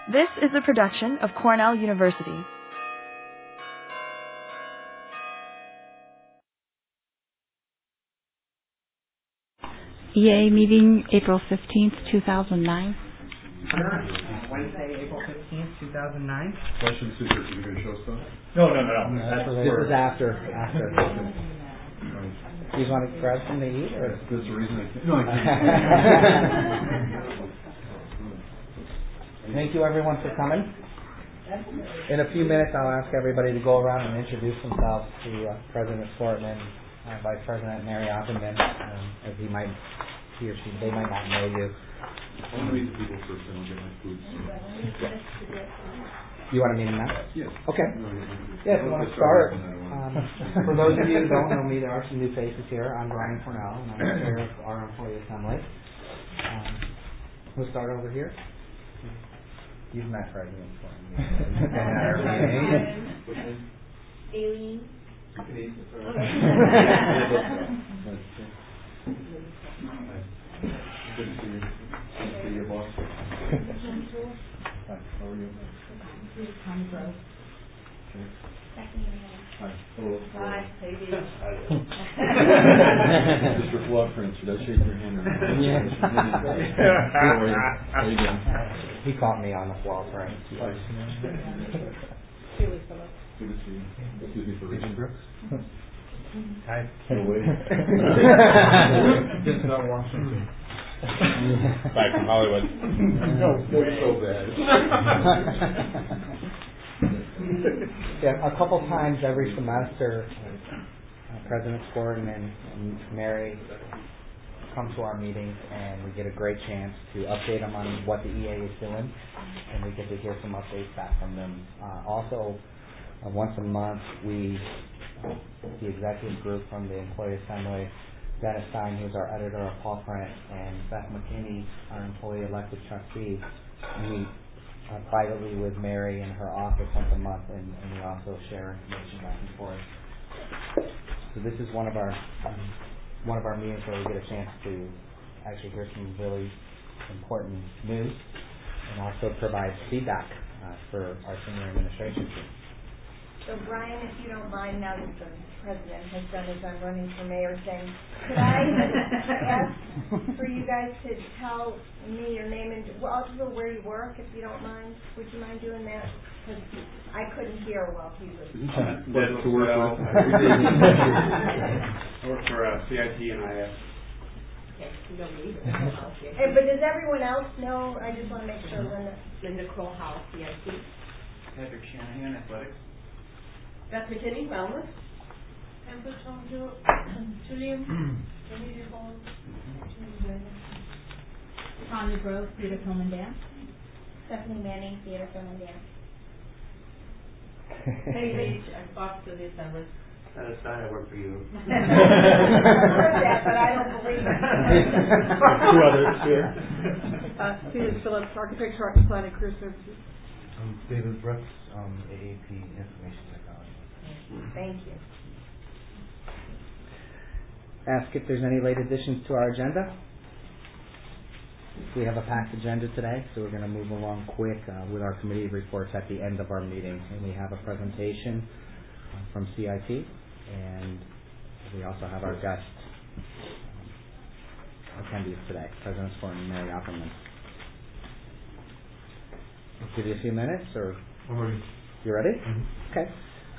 This is a production of Cornell University. EA meeting April 15th, 2009. Wednesday, April 15th, 2009. Question, Super, are you going to show stuff? No. This is after. Do you want to grab something to eat? Or? That's the reason I can't. No, I can't. Thank you, everyone, for coming. In a few minutes, I'll ask everybody to go around and introduce themselves to President Sportman, Vice President Mary Opperman, as he or she, they might not know you. I'll meet the people first, and I'll get my food. You want to meet them now? Yes. Okay. Yeah, if you want to start. For those of you who don't know me, there are some new faces here. I'm Brian Cornell, and I'm the chair of our employee assembly. We'll start over here. You've met President Sportman. Aileen. Good to see you. Good to see your boss. Hi, how are you? Hi. Hello. Hi, baby. Mr. Floprin, should I shake your hand or not? Yeah. How are you? How you doing? He caught me on the Floprin. Hi. Good to see you. Excuse me for reaching. Brooks. Hi. No way. Just not Washington. Back from Hollywood. No, that's so bad. Yeah, a couple times every semester, President Sportman and Mary come to our meetings, and we get a great chance to update them on what the EA is doing, and we get to hear some updates back from them. Also, once a month, the executive group from the Employee Assembly, Dennis Stein, who's our editor of Paw Print, and Beth McKinney, our employee elected trustee, meet privately with Mary in her office once a month, and we also share information back and forth. So this is one of our meetings where we get a chance to actually hear some really important news and also provide feedback for our senior administration team. So Brian, if you don't mind, now that the president has done his I'm running for mayor thing, could I ask for you guys to tell me your name and also where you work, if you don't mind? Would you mind doing that? Because I couldn't hear while he was. That's to work with. I work for CIT and IS. Okay, you don't need it. Hey, but does everyone else know? I just want to make sure Linda Crowhouse, CIT. Patrick Shanahan, Athletics. Beth McKinney, Wellness. Julian. Tanya Grove, Theater, Film, and Dance. Stephanie Manning, Theater, Film, and Dance. Hey, Leach, I'm Fox to the Assembly. That's fine, I work for you. I heard that, but I don't believe it. Two others here. Susan Phillips, Architecture, Art and Planning, Career Services. I'm David Brooks, AAP Information Technology. Thank you. Ask if there's any late additions to our agenda. We have a packed agenda today, so we're going to move along quick with our committee reports at the end of our meeting. And we have a presentation from CIT, and we also have our guest attendees today, President Sportman and Mary Opperman. I'll give you a few minutes, or I'm ready. you ready? Mm-hmm. Okay.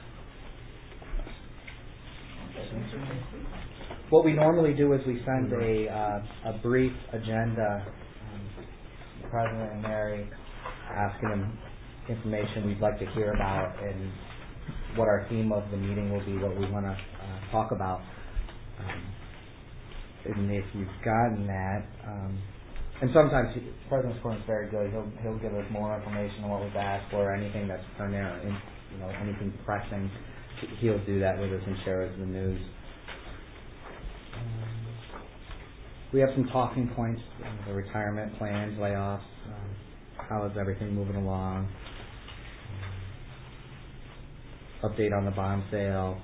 What we normally do is we send a brief agenda to the President and Mary, asking them information we'd like to hear about and what our theme of the meeting will be, what we want to talk about. And if you've gotten that, and sometimes President Sportman is very good. He'll give us more information on what we've asked for, anything that's pertinent, anything pressing. He'll do that with us and share us the news. We have some talking points: the retirement plans, layoffs. How is everything moving along? Update on the bond sale,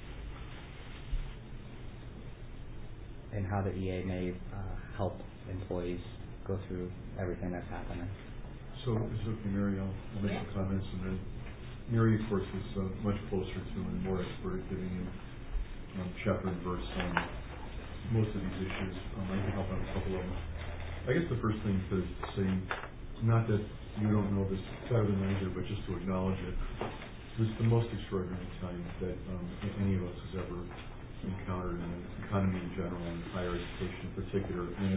and how the EA may help employees go through everything that's happening. So, okay, Mary, I'll make some comments, and then Mary, of course, is much closer to and more expert at giving you chapter and verse on most of these issues. I can help out a couple of them. I guess the first thing to say, not that you don't know this better than I do, but just to acknowledge it, this is the most extraordinary time that any of us has ever encountered in the economy in general and higher education in particular. And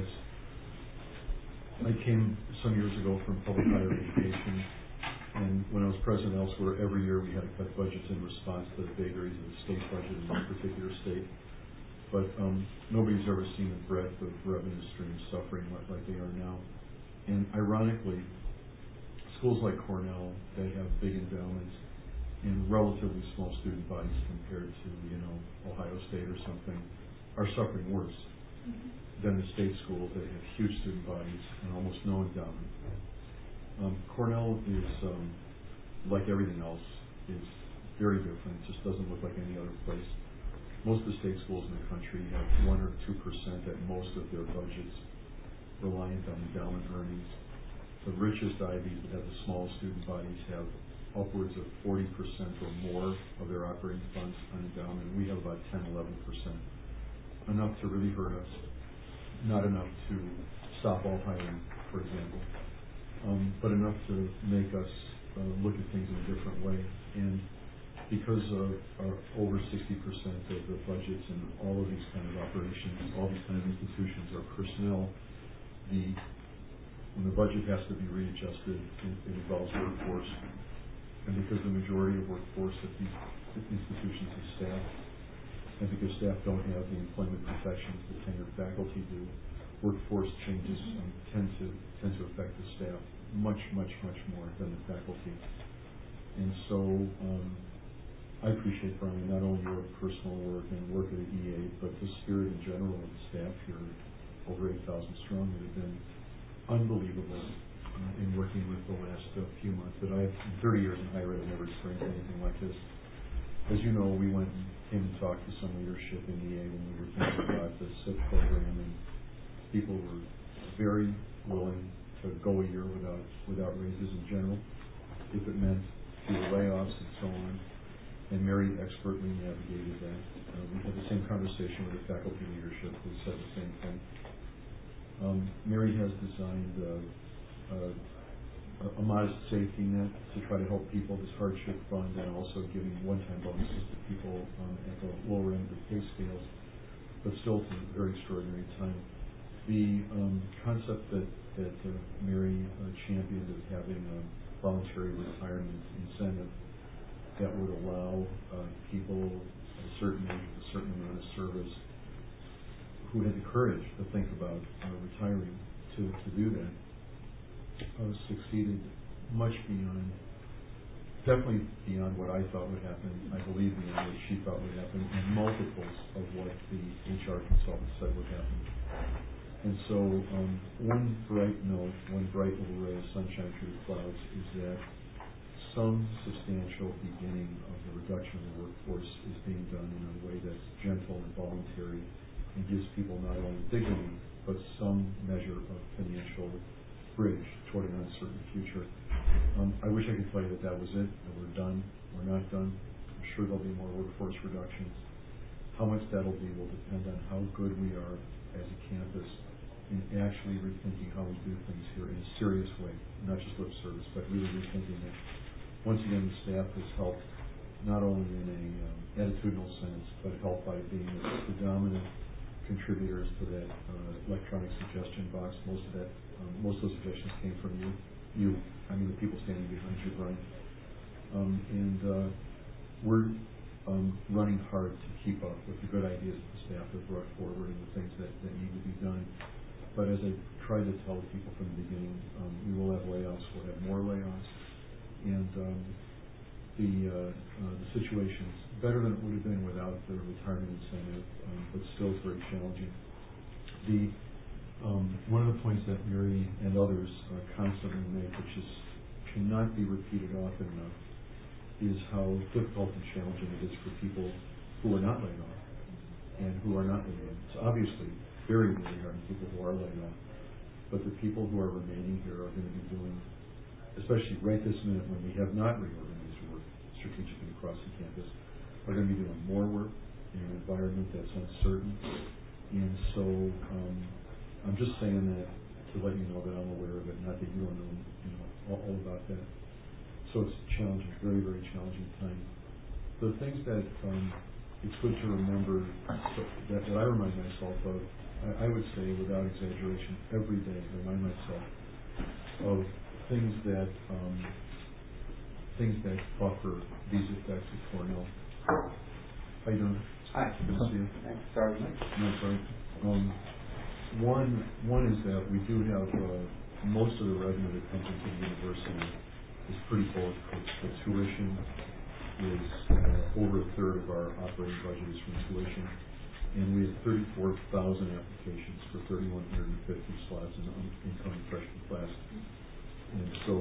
I came some years ago from public higher education, and when I was president elsewhere, every year we had to cut budgets in response to the vagaries of the state budget in one particular state. But nobody's ever seen the breadth of revenue streams suffering like they are now. And ironically, schools like Cornell, they have big endowments and relatively small student bodies compared to, Ohio State or something, are suffering worse than the state schools that have huge student bodies and almost no endowment. Cornell is, like everything else, is very different. It just doesn't look like any other place. Most of the state schools in the country have 1 or 2% at most of their budgets reliant on endowment earnings. The richest Ivies that have the smallest student bodies have upwards of 40% or more of their operating funds on endowment. We have about 10, 11%. Enough to really hurt us, not enough to stop all hiring, for example, but enough to make us look at things in a different way. And because over 60% of the budgets in all of these kind of operations, all these kind of institutions are personnel, when the budget has to be readjusted, it involves workforce. And because the majority of workforce at these institutions is staff, and because staff don't have the employment protections that tenured faculty do, workforce changes tend to affect the staff much more than the faculty. And so I appreciate, Brian, not only your personal work and work at the EA, but the spirit in general of the staff here, over 8,000 strong, that have been unbelievable in working with the last few months. That I have 30 years in higher ed, I've never experienced anything like this. As you know, we went and came and talked to some leadership in EA when we were thinking about the SIP program, and people were very willing to go a year without raises in general, if it meant fewer layoffs and so on. And Mary expertly navigated that. We had the same conversation with the faculty leadership who said the same thing. Mary has designed a modest safety net to try to help people, this hardship fund, and also giving one-time bonuses to people at the lower end of the pay scales, but still it's a very extraordinary time. The concept that Mary championed of having a voluntary retirement incentive that would allow people at a certain age with a certain amount of service who had the courage to think about retiring to do that succeeded definitely beyond what I thought would happen. I believe beyond what she thought would happen, and multiples of what the HR consultant said would happen. And so one bright little ray of sunshine through the clouds is that some substantial beginning of the reduction of the workforce is being done in a way that's gentle and voluntary and gives people not only dignity, but some measure of financial bridge toward an uncertain future. I wish I could tell you that was it, that we're done. We're not done. I'm sure there'll be more workforce reductions. How much that'll be will depend on how good we are as a campus in actually rethinking how we do things here in a serious way, not just lip service, but really rethinking it. Once again, the staff has helped not only in a attitudinal sense, but helped by being the dominant contributors to that electronic suggestion box. Most of those suggestions came from you. I mean the people standing behind you, Brian. We're running hard to keep up with the good ideas that the staff have brought forward and the things that need to be done. But as I tried to tell people from the beginning, we will have layoffs. We'll have more layoffs, and the situation's better than it would have been without the retirement incentive, but still it's very challenging. One of the points that Mary and others constantly make, which cannot be repeated often enough, is how difficult and challenging it is for people who are not laid off and who are not laid off. It's obviously very, very hard on people who are laid off, but the people who are remaining here are going to be doing especially right this minute when we have not reorganized work strategically across the campus, are going to be doing more work in an environment that's uncertain. And so I'm just saying that to let you know that I'm aware of it, not that you don't know, all about that. So it's challenging, very, very challenging time. The things that it's good to remember that I remind myself of, I would say without exaggeration, every day I remind myself of things that buffer these effects at Cornell. How you doing? Hi. Good to see you. Thanks. Sorry. No, sorry. One is that we do have most of the revenue that comes into the university is pretty bulletproof. The tuition is over a third of our operating budget is from tuition, and we have 34,000 applications for 3,150 slots in the incoming freshman class. And so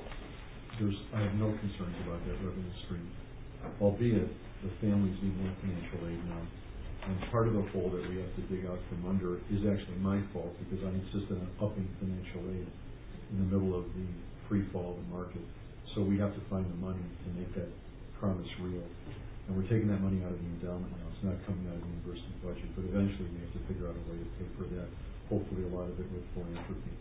I have no concerns about that revenue stream, albeit the families need more financial aid now. And part of the hole that we have to dig out from under is actually my fault because I insisted on upping financial aid in the middle of the free fall of the market. So we have to find the money to make that promise real. And we're taking that money out of the endowment now. It's not coming out of the university budget, but eventually we have to figure out a way to pay for that, hopefully a lot of it with philanthropy.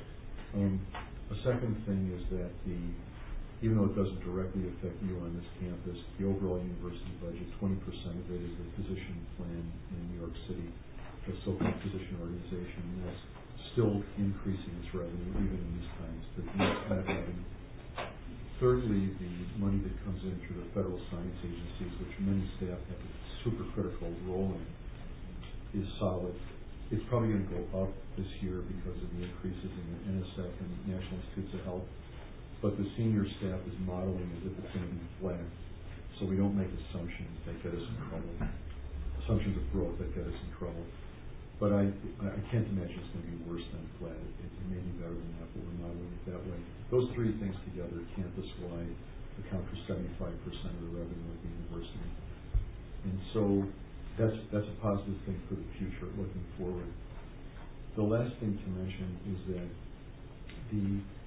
A second thing is that even though it doesn't directly affect you on this campus, the overall university budget, 20% of it is the physician plan in New York City, the so-called physician organization, and that's still increasing its revenue even in these times, but not revenue. Thirdly, the money that comes in through the federal science agencies, which many staff have a super critical role in, is solid. It's probably going to go up this year because of the increases in the NSF and the National Institutes of Health. But the senior staff is modeling as if it's going to be flat. So we don't make assumptions that get us in trouble, assumptions of growth that get us in trouble. But I can't imagine it's going to be worse than flat. It may be better than that, but we're modeling it that way. Those three things together, campus-wide, account for 75% of the revenue of the university. And so that's a positive thing for the future, looking forward. The last thing to mention is that the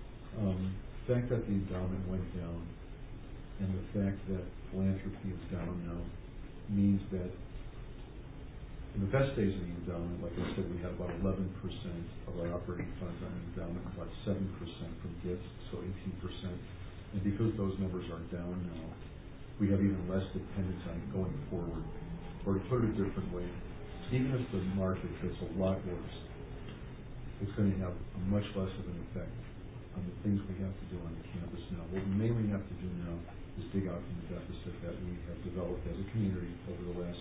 fact that the endowment went down and the fact that philanthropy is down now means that in the best days of the endowment, like I said, we had about 11% of our operating funds on the endowment, about 7% from gifts, so 18%. And because those numbers are down now, we have even less dependence on it going forward. Or to put it a different way, even if the market gets a lot worse, it's going to have a much less of an effect on the things we have to do on the campus now. What we mainly have to do now is dig out from the deficit that we have developed as a community over the last,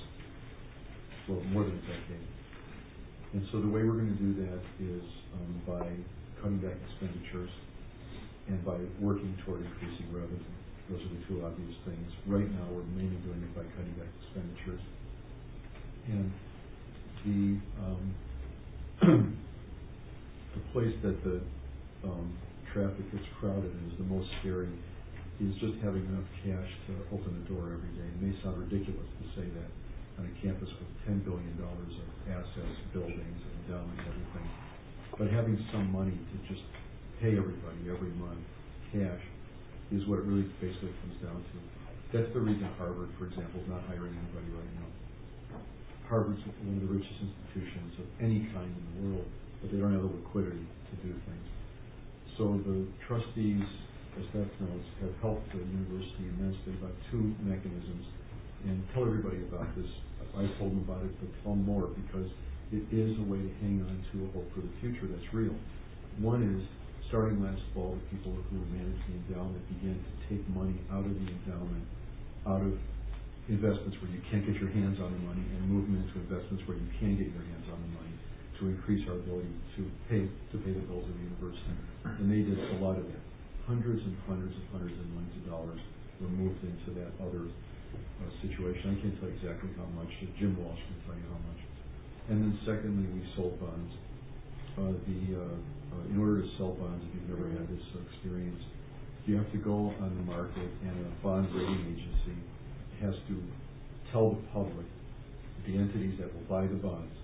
more than a decade. And so the way we're going to do that is by cutting back expenditures and by working toward increasing revenue. Those are the two obvious things. Right now, we're mainly doing it by cutting back expenditures. And the place that the traffic gets crowded and is the most scary is just having enough cash to open the door every day. It may sound ridiculous to say that on a campus with $10 billion of assets, buildings, and endowment and everything. But having some money to just pay everybody every month, cash, is what it really basically comes down to. That's the reason Harvard, for example, is not hiring anybody right now. Harvard's one of the richest institutions of any kind in the world, but they don't have the liquidity to do things. So the trustees, as Beth knows, have helped the university immensely about two mechanisms. And tell everybody about this. I told them about it, but tell them more because it is a way to hang on to a hope for the future that's real. One is, starting last fall, the people who managed the endowment began to take money out of the endowment, out of investments where you can't get your hands on the money, and move them into investments where you can get your hands on the money to increase our ability to pay the bills of the university. And they did a lot of that. Hundreds and hundreds and hundreds of millions of dollars were moved into that other situation. I can't tell you exactly how much. Jim Walsh can tell you how much. And then secondly, we sold bonds. In order to sell bonds, if you've never had this experience, you have to go on the market, and a bond rating agency has to tell the public, the entities that will buy the bonds,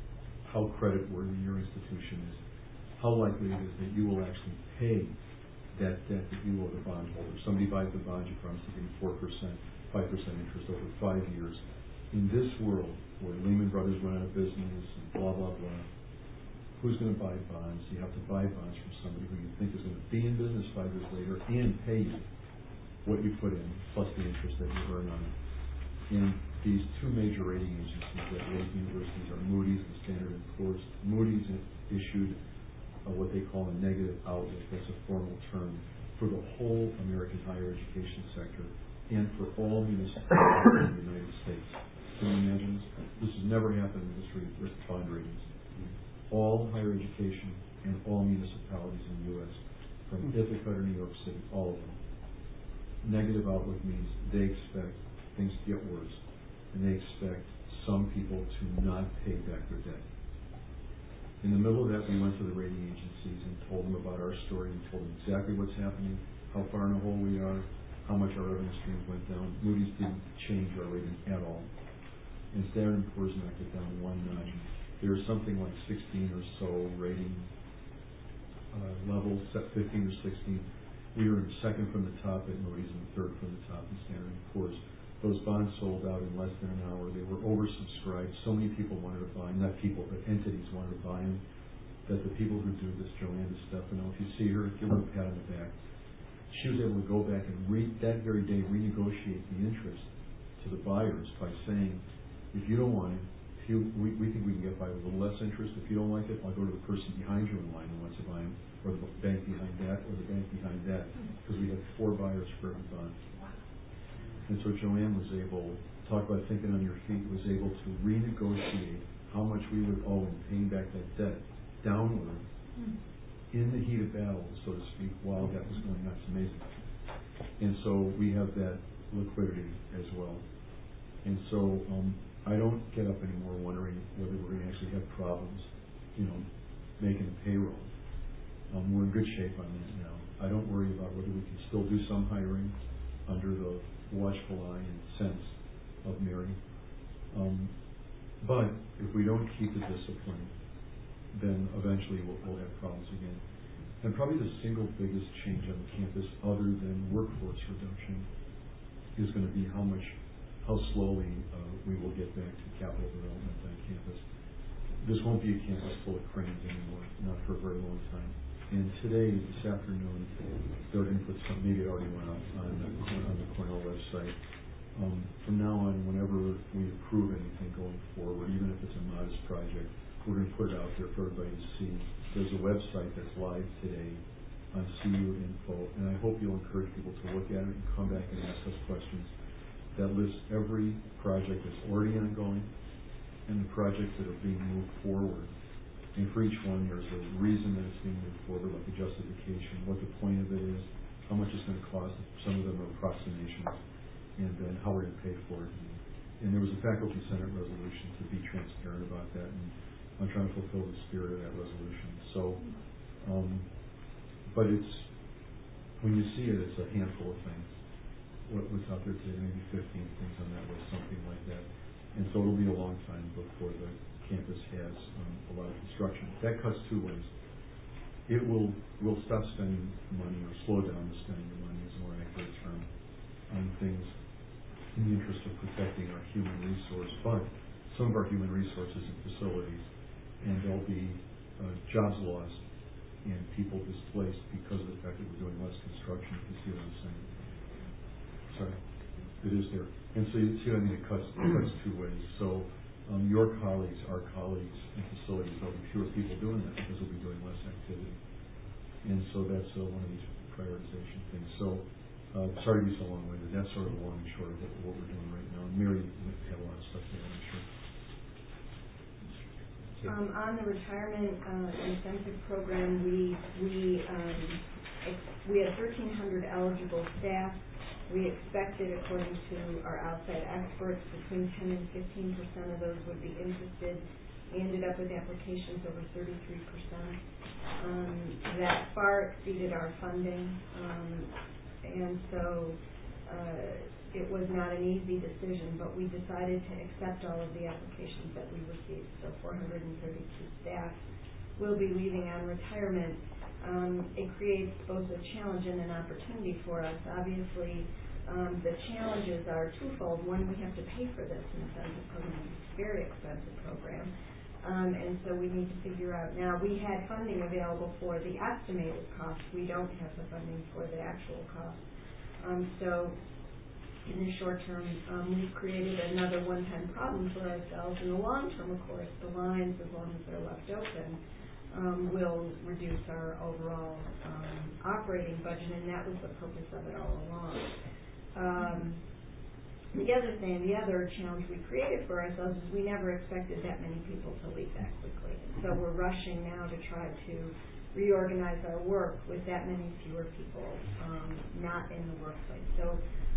how creditworthy your institution is, how likely it is that you will actually pay that debt that you owe the bondholder. Somebody buys the bond, you promise to give them 4%, 5% interest over 5 years. In this world, where Lehman Brothers went out of business and blah, blah, blah, who's going to buy bonds? You have to buy bonds from somebody who you think is going to be in business 5 years later and pay you what you put in, plus the interest that you earn on it. And these two major rating agencies that rate universities are Moody's and Standard & Poor's. Moody's issued what they call a negative outlook. That's a formal term for the whole American higher education sector and for all municipalities in the United States. Can you imagine this? This has never happened in the history of bond ratings. All higher education and all municipalities in the U.S., from Ithaca to New York City, all of them. Negative outlook means they expect things to get worse, and they expect some people to not pay back their debt. In the middle of that, we went to the rating agencies and told them about our story and told them exactly what's happening, how far in the hole we are, how much our revenue streams went down. Moody's didn't change our rating at all. And Standard & Poor's knocked it down one notch. There was something like 16 or so rating levels, 15 or 16. We were second from the top at Moody's and third from the top in Standard & Poor's. Those bonds sold out in less than an hour. They were oversubscribed. So many people wanted to buy them. Not people, but entities wanted to buy them. That the people who do this, Joanne DeStefano, if you see her, give her a pat on the back. She was able to go back and that very day renegotiate the interest to the buyers by saying, if you don't want it, we think we can get by with a little less interest. If you don't like it, I'll go to the person behind you in line who wants to buy them, or the bank behind that, or the bank behind that, because we had 4 buyers for every bond. And so Joanne was able, talk about thinking on your feet, was able to renegotiate how much we would owe in paying back that debt downward in the heat of battle, so to speak, while that was going on. It's amazing. And so we have that liquidity as well. And so I don't get up anymore wondering whether we're going to actually have problems, making the payroll. We're in good shape on that now. I don't worry about whether we can still do some hiring under the watchful eye and sense of Mary. But if we don't keep the discipline, then eventually we'll have problems again. And probably the single biggest change on the campus, other than workforce reduction, is going to be how slowly we will get back to capital development on campus. This won't be a campus full of cranes anymore, not for a very long time. And this afternoon, they're going to put some, maybe it already went up on the Cornell website. From now on, whenever we approve anything going forward, even if it's a modest project, we're going to put it out there for everybody to see. There's a website that's live today on CU Info, and I hope you'll encourage people to look at it and come back and ask us questions. That lists every project that's already ongoing and the projects that are being moved forward. And for each one, there's a reason that it's being moved forward, like a justification, what the point of it is, how much it's going to cost. Some of them are approximations, and then how we're going to pay for it. And there was a faculty senate resolution to be transparent about that, and I'm trying to fulfill the spirit of that resolution. So, but it's, when you see it, it's a handful of things. What's out there today, maybe 15 things on that list, something like that. And so it'll be a long time before the campus has a lot of construction. That cuts 2 ways. We'll stop spending money, or slow down the spending of money is a more accurate term, on things in the interest of protecting our human resource, but some of our human resources and facilities, and there'll be jobs lost and people displaced because of the fact that we're doing less construction, if you see what I'm saying. Sorry, it is there. And so you see what I mean, it cuts 2 ways. So your colleagues, our colleagues in facilities, there'll be fewer people doing that because we'll be doing less activity. And so that's one of these prioritization things. So sorry to be so long-winded. That's sort of the long and short of what we're doing right now. And Mary had a lot of stuff there, I'm sure. On the retirement incentive program, we had 1,300 eligible staff. We expected, according to our outside experts, between 10 and 15% of those would be interested. We ended up with applications over 33%. That far exceeded our funding, and so it was not an easy decision, but we decided to accept all of the applications that we received. So 432 staff will be leaving on retirement. it creates both a challenge and an opportunity for us. Obviously, the challenges are twofold. One, we have to pay for this incentive program. It's a very expensive program. And so we need to figure out, now we had funding available for the estimated cost. We don't have the funding for the actual cost. So in the short term, we've created another one-time problem for ourselves. In the long term, of course, the lines, as long as they're left open, will reduce our overall operating budget, and that was the purpose of it all along. The other challenge we created for ourselves is we never expected that many people to leave that quickly. So we're rushing now to try to reorganize our work with that many fewer people not in the workplace. So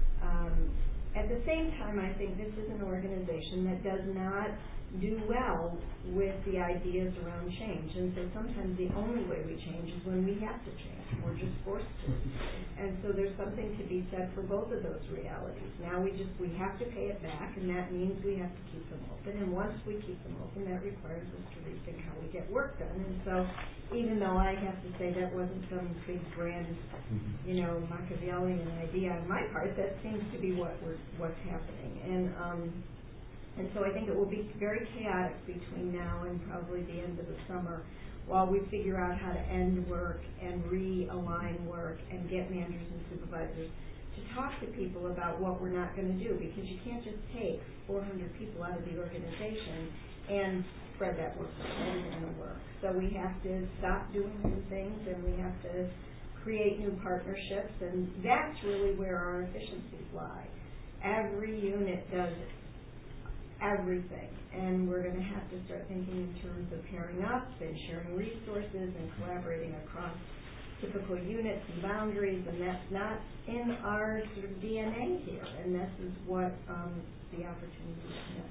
at the same time, I think this is an organization that does not do well with the ideas around change. And so sometimes the only way we change is when we have to change. We're just forced to. And so there's something to be said for both of those realities. Now we have to pay it back, and that means we have to keep them open. And once we keep them open, that requires us to rethink how we get work done. And so even though I have to say that wasn't some big grand, Machiavellian idea on my part, that seems to be what's happening. And so I think it will be very chaotic between now and probably the end of the summer while we figure out how to end work and realign work and get managers and supervisors to talk to people about what we're not going to do, because you can't just take 400 people out of the organization and spread that work. That isn't going to work. So we have to stop doing some things, and we have to create new partnerships, and that's really where our efficiencies lie. Every unit does everything, and we're going to have to start thinking in terms of pairing up and sharing resources and collaborating across typical units and boundaries, and that's not in our sort of DNA here, and this is what the opportunity is.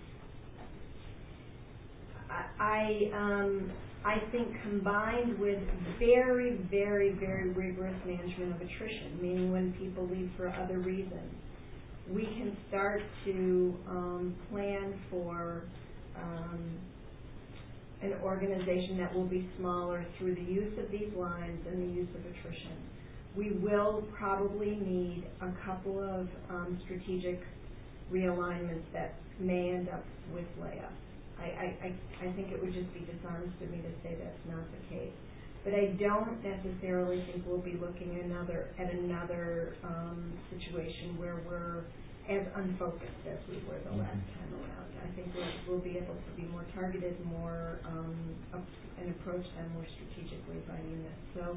I think combined with very, very, very rigorous management of attrition, meaning when people leave for other reasons, we can start to plan for an organization that will be smaller through the use of these lines and the use of attrition. We will probably need a couple of strategic realignments that may end up with layoffs. I think it would just be dishonest of me to say that's not the case. But I don't necessarily think we'll be looking at another situation where we're as unfocused as we were the last time around. I think we'll be able to be more targeted, more and approach them more strategically by unit. So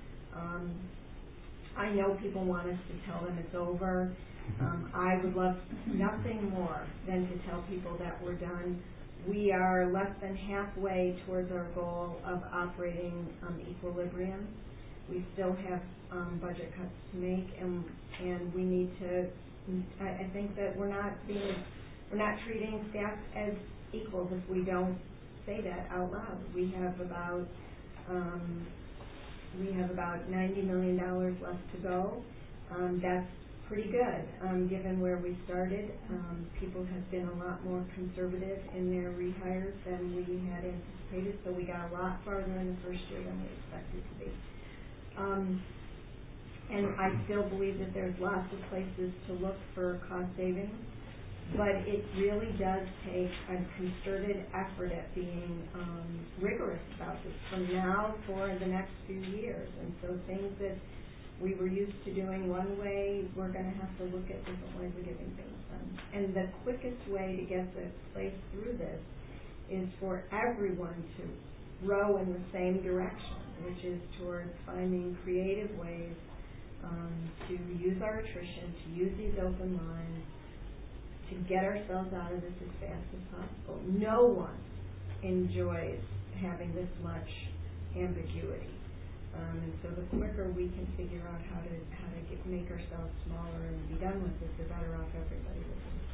I know people want us to tell them it's over. I would love nothing more than to tell people that we're done. We are less than halfway towards our goal of operating equilibrium. We still have budget cuts to make, and we need to. I think that we're not treating staff as equals if we don't say that out loud. We have about $90 million left to go. That's pretty good, given where we started. People have been a lot more conservative in their rehires than we had anticipated, so we got a lot farther in the first year than we expected to be. And I still believe that there's lots of places to look for cost savings, but it really does take a concerted effort at being rigorous about this from now for the next few years. And so things that we were used to doing one way, we're going to have to look at different ways of getting things done. And the quickest way to get the place through this is for everyone to row in the same direction, which is towards finding creative ways to use our attrition, to use these open lines, to get ourselves out of this as fast as possible. No one enjoys having this much ambiguity. And so the quicker we can figure out how to make ourselves smaller and be done with it, the better off everybody will be.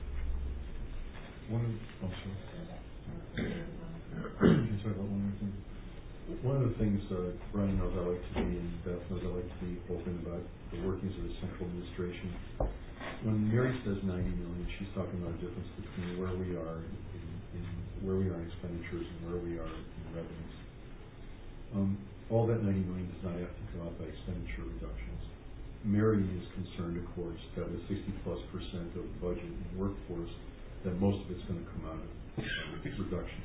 One of the things Brian knows I like to be, and Beth knows I like to be open about the workings of the central administration. When Mary says 90 million, she's talking about a difference between where we are in expenditures and where we are in revenues. all that 90 million does not have to come out by expenditure reductions. Mary is concerned, of course, that with 60+% of the budget and workforce, that most of it's going to come out of reduction.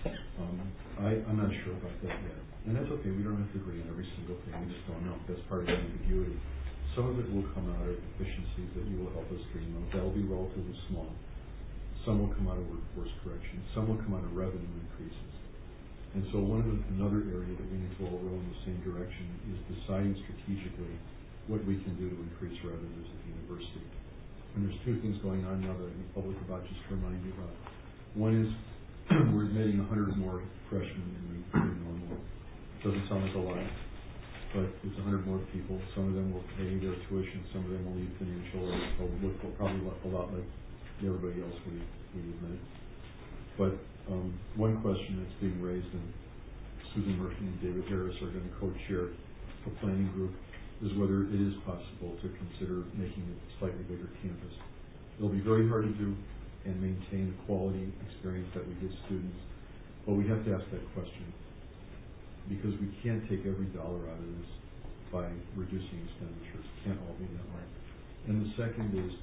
I'm not sure about that yet. And that's okay. We don't have to agree on every single thing. We just don't know. That's part of the ambiguity. Some of it will come out of efficiencies that you will help us dream of. That will be relatively small. Some will come out of workforce correction. Some will come out of revenue increases. And so another area that we need to all row in the same direction is deciding strategically what we can do to increase revenues at the university. And there's two things going on now that I'd be public about, just to remind you about. One is we're admitting 100 more freshmen than normal. Doesn't sound like a lot, but it's 100 more people. Some of them will pay their tuition, some of them will need financial, or look probably a lot like everybody else we admit. But one question that's being raised, and Susan Murphy and David Harris are going to co-chair a planning group, is whether it is possible to consider making it a slightly bigger campus. It'll be very hard to do and maintain the quality experience that we give students, but we have to ask that question, because we can't take every dollar out of this by reducing expenditures. It can't all be that way. And the second is,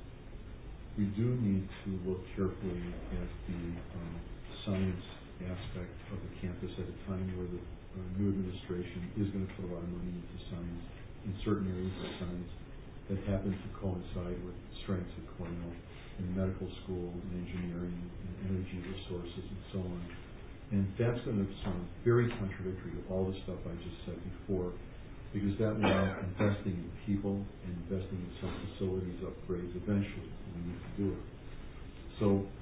we do need to look carefully at the science aspect of the campus at a time where the new administration is going to put a lot of money into science in certain areas of science that happen to coincide with strengths at Cornell, in medical school, in engineering, in energy resources, and so on. And that's going to sound very contradictory to all the stuff I just said before, because that will mean investing in people and investing in some facilities upgrades eventually. We need to do it. So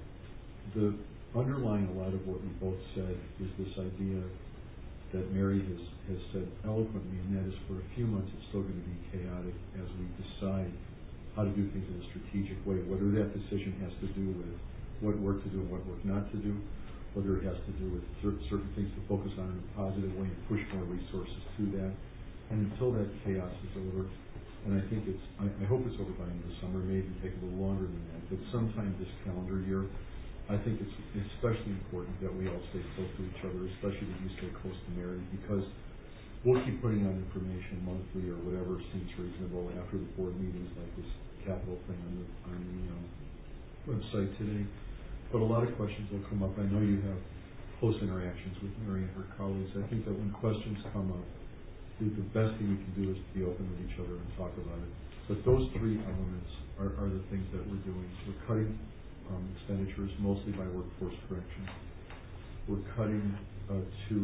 the underlying a lot of what we both said is this idea that Mary has said eloquently, and that is for a few months it's still going to be chaotic as we decide how to do things in a strategic way, whether that decision has to do with what work to do and what work not to do, whether it has to do with certain things to focus on in a positive way and push more resources to that. And until that chaos is over, and I think I hope it's over by the end of the summer, maybe take a little longer than that, but sometime this calendar year, I think it's especially important that we all stay close to each other, especially that you stay close to Mary, because we'll keep putting out information monthly or whatever seems reasonable after the board meetings, like this capital thing on the website today. But a lot of questions will come up. I know you have close interactions with Mary and her colleagues. I think that when questions come up, the best thing we can do is to be open with each other and talk about it. But those three elements are the things that we're doing. We're cutting expenditures mostly by workforce correction. We're cutting to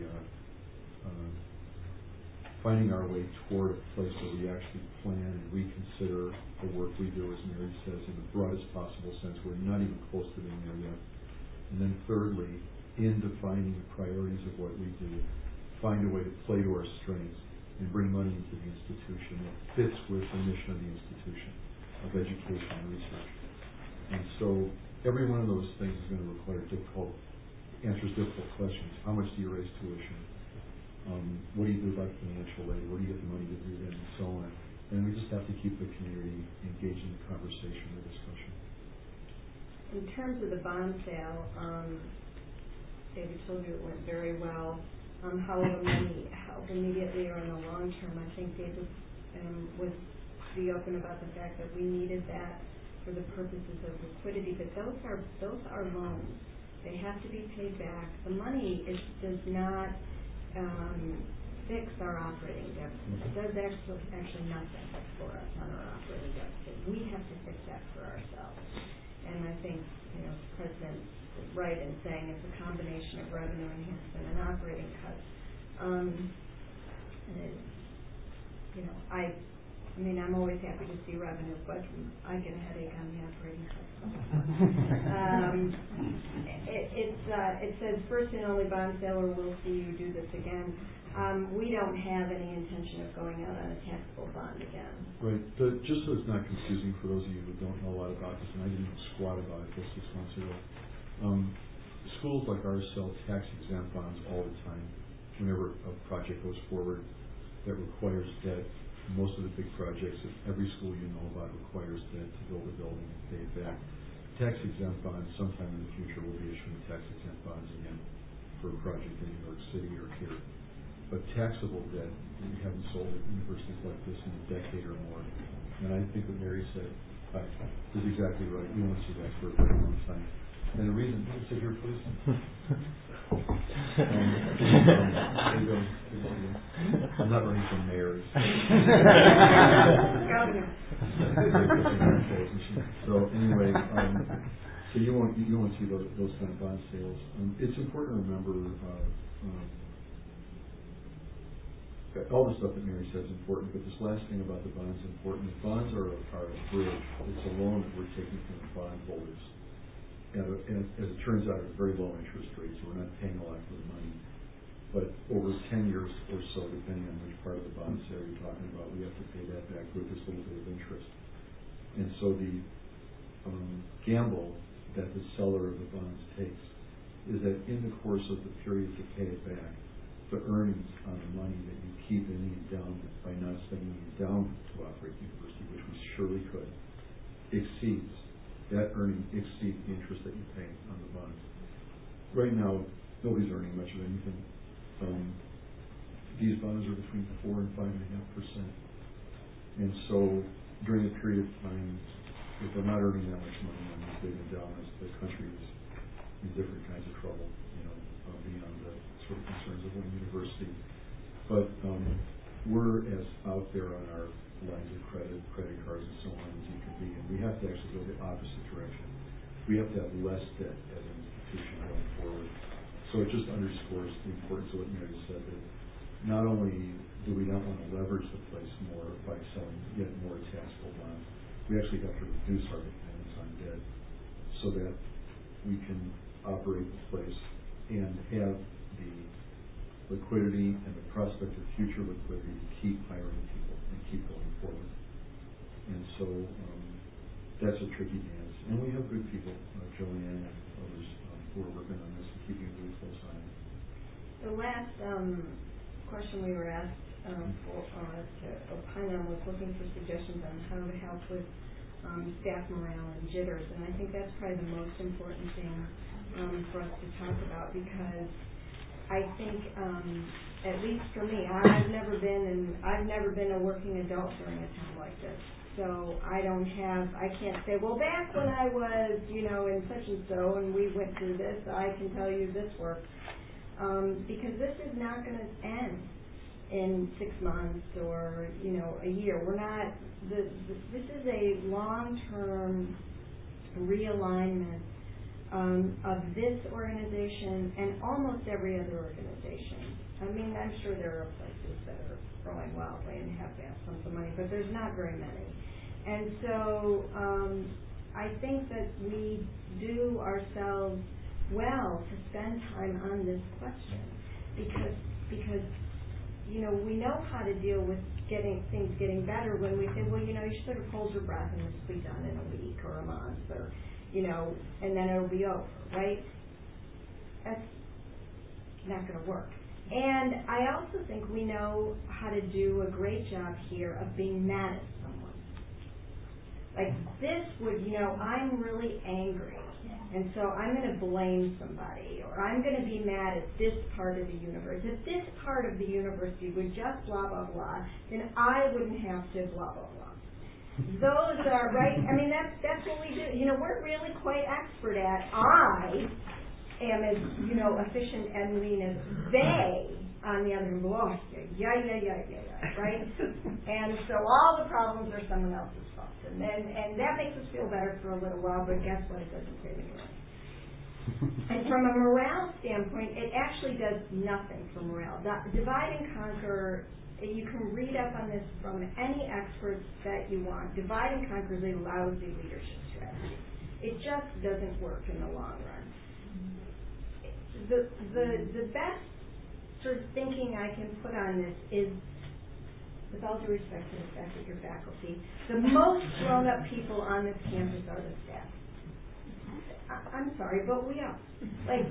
finding our way toward a place where we actually plan and reconsider the work we do, as Mary says, in the broadest possible sense. We're not even close to being there yet. And then thirdly, in defining the priorities of what we do, find a way to play to our strengths and bring money into the institution that fits with the mission of the institution of education and research. And so every one of those things is going to require answers difficult questions. How much do you raise tuition? What do you do about financial aid? Where do you get the money to do that, and so on? And we just have to keep the community engaged in the conversation and the discussion. In terms of the bond sale, David told you it went very well. How will the money help immediately or in the long term? I think David would be open about the fact that we needed that for the purposes of liquidity, but those are loans. They have to be paid back. The money does not fix our operating deficit. It does actually nothing for us on our operating deficit. We have to fix that for ourselves. And I think the President is right in saying it's a combination of revenue enhancement and operating cuts. I'm always happy to see revenue, but I get a headache on the operating cuts. It says first and only bond sale, or we'll see you do this again. We don't have any intention of going out on a taxable bond again. Right. Just so it's not confusing for those of you who don't know a lot about this, and I didn't know squat about it till 6 months ago. Schools like ours sell tax-exempt bonds all the time. Whenever a project goes forward that requires debt, most of the big projects that every school you know about requires debt to build a building and pay it back. Tax-exempt bonds sometime in the future will be issuing tax-exempt bonds again for a project in New York City or here. but taxable debt we haven't sold at universities like this in a decade or more. And I think what Mary said is exactly right. We won't see that for a very long time. And the reason, sit here, please. I'm not running for mayor. So anyway, so you won't see those kind of bond sales. It's important to remember all the stuff that Mary says is important, but this last thing about the bonds is important. The bonds are a bridge. It's a loan that we're taking from the bondholders. And as it turns out, at a very low interest rate, so we're not paying a lot for the money. But over 10 years or so, depending on which part of the bond sale you're talking about, we have to pay that back with this little bit of interest. And so the gamble that the seller of the bonds takes is that in the course of the period to pay it back, the earnings on the money that you keep in the endowment by not spending the endowment to operate the university, which we surely could, that earning exceeds the interest that you pay on the bonds. Right now, nobody's earning much of anything. These bonds are between 4 and 5.5%. And so during a period of time, if they're not earning that much money on these big endowments, the country is in different kinds of trouble, beyond the sort of concerns of one university. But we're as out there on our lines of credit cards and so on as you can be, and we have to actually go the opposite direction. We have to have less debt as an institution going forward. So it just underscores the importance of what Mary said, that not only do we not want to leverage the place more by selling yet more taxable bonds, we actually have to reduce our dependence on debt so that we can operate the place and have the liquidity and the prospect of future liquidity to keep hiring people and keep going forward. And so that's a tricky dance. And we have good people, Joanne and others who are working on this and keeping a really close eye on it. The last question we were asked to opine on was looking for suggestions on how to help with staff morale and jitters, and I think that's probably the most important thing for us to talk about, because I think, at least for me, I've never been a working adult during a time like this. So I can't say, well, back when I was, in such and so, and we went through this, I can tell you this worked. Because this is not going to end in 6 months or, a year. We're not, this is a long-term realignment of this organization and almost every other organization. I mean, I'm sure there are places that are growing wildly and have vast sums of money, but there's not very many. And so I think that we do ourselves well to spend time on this question because we know how to deal with things getting better when we say, well, you should sort of hold your breath and this will be done in a week or a month or, and then it'll be over, right? That's not going to work. And I also think we know how to do a great job here of being mad at someone. Like this would, I'm really angry, and so I'm going to blame somebody, or I'm going to be mad at this part of the universe. If this part of the university would just blah, blah, blah, then I wouldn't have to blah, blah, blah. Those are, right? I mean, that's what we do. We're really quite expert at. I am as, efficient and lean as they, on the other hand, oh, yeah, right? And so all the problems are someone else's fault. And that makes us feel better for a little while, but guess what? It doesn't save anyone. And from a morale standpoint, it actually does nothing for morale. Divide and conquer, you can read up on this from any experts that you want. Divide and conquer is a lousy leadership strategy. It just doesn't work in the long run. The best sort of thinking I can put on this is, with all due respect to the fact that you're faculty, the most grown-up people on this campus are the staff. I'm sorry, but we are. Right?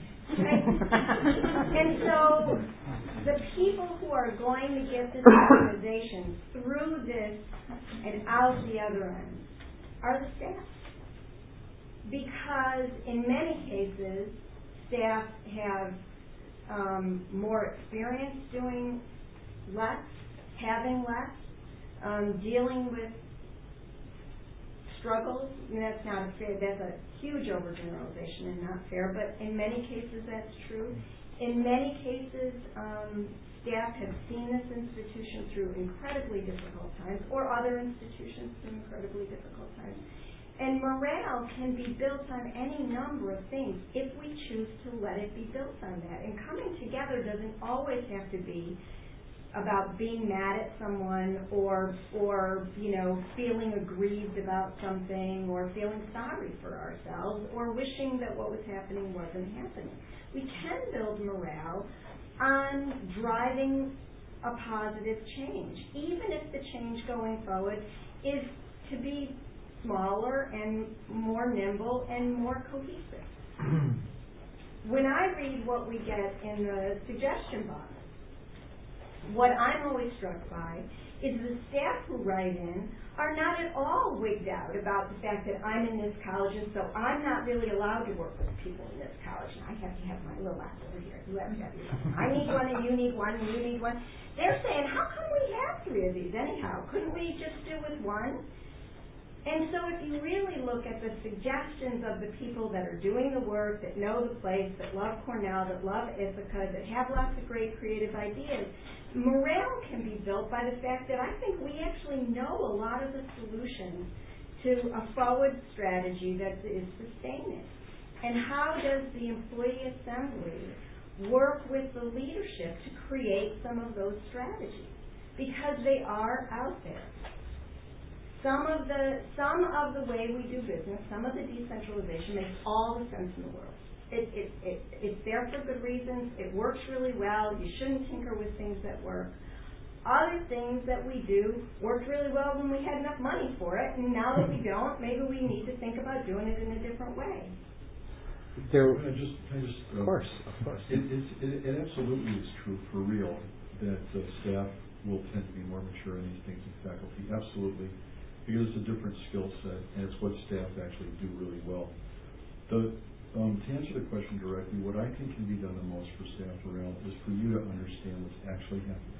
And so the people who are going to get this organization through this and out the other end are the staff. Because in many cases, staff have more experience doing less, having less, dealing with struggles. And that's not fair. That's a huge overgeneralization and not fair. But in many cases, that's true. In many cases, staff have seen this institution through incredibly difficult times, or other institutions through incredibly difficult times. And morale can be built on any number of things if we choose to let it be built on that. And coming together doesn't always have to be about being mad at someone or feeling aggrieved about something or feeling sorry for ourselves or wishing that what was happening wasn't happening. We can build morale on driving a positive change, even if the change going forward is to be smaller and more nimble and more cohesive. When I read what we get in the suggestion box, what I'm always struck by is the staff who write in are not at all wigged out about the fact that I'm in this college and so I'm not really allowed to work with people in this college and I have to have my little ass over here. I need one and you need one and you need one. They're saying, how come we have 3 of these anyhow? Couldn't we just do with one? And so if you really look at the suggestions of the people that are doing the work, that know the place, that love Cornell, that love Ithaca, that have lots of great creative ideas, morale can be built by the fact that I think we actually know a lot of the solutions to a forward strategy that is sustaining. And how does the employee assembly work with the leadership to create some of those strategies? Because they are out there. Some of the way we do business, some of the decentralization makes all the sense in the world. It's there for good reasons. It works really well. You shouldn't tinker with things that work. Other things that we do worked really well when we had enough money for it, and now that we don't, maybe we need to think about doing it in a different way. Of course. It absolutely is true for real that staff will tend to be more mature in these things than faculty. Absolutely. Because it's a different skill set, and it's what staff actually do really well. To answer the question directly, what I think can be done the most for staff morale is for you to understand what's actually happening.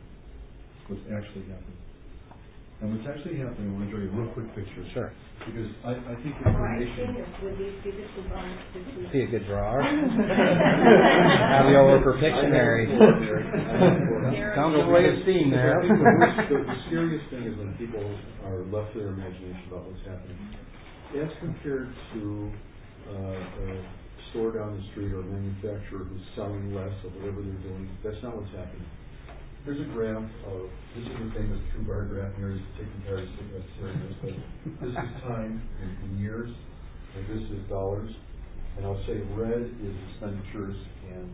And what's actually happening, I want to show you a real quick picture. Sure. Because I think information... See a good drawer? Have you over for Pictionary? Sounds a way of seeing there. The scariest thing is when people are left to their imagination about what's happening. As compared to a store down the street or a manufacturer who's selling less of whatever they're doing, that's not what's happening. Here's a graph of, this is the famous two-bar graph, Mary's taking care of serious, but this is time in years, and this is dollars. And I'll say red is expenditures, and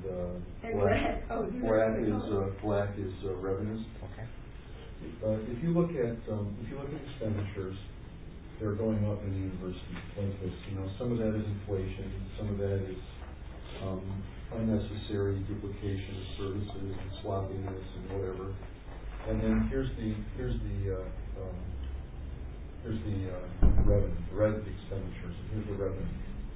black is revenues. Okay. If you look at expenditures, they're going up in the university like this. Some of that is inflation, some of that is unnecessary duplication of services and sloppiness and whatever. And then here's the revenue. The red is expenditures, and here's the revenue.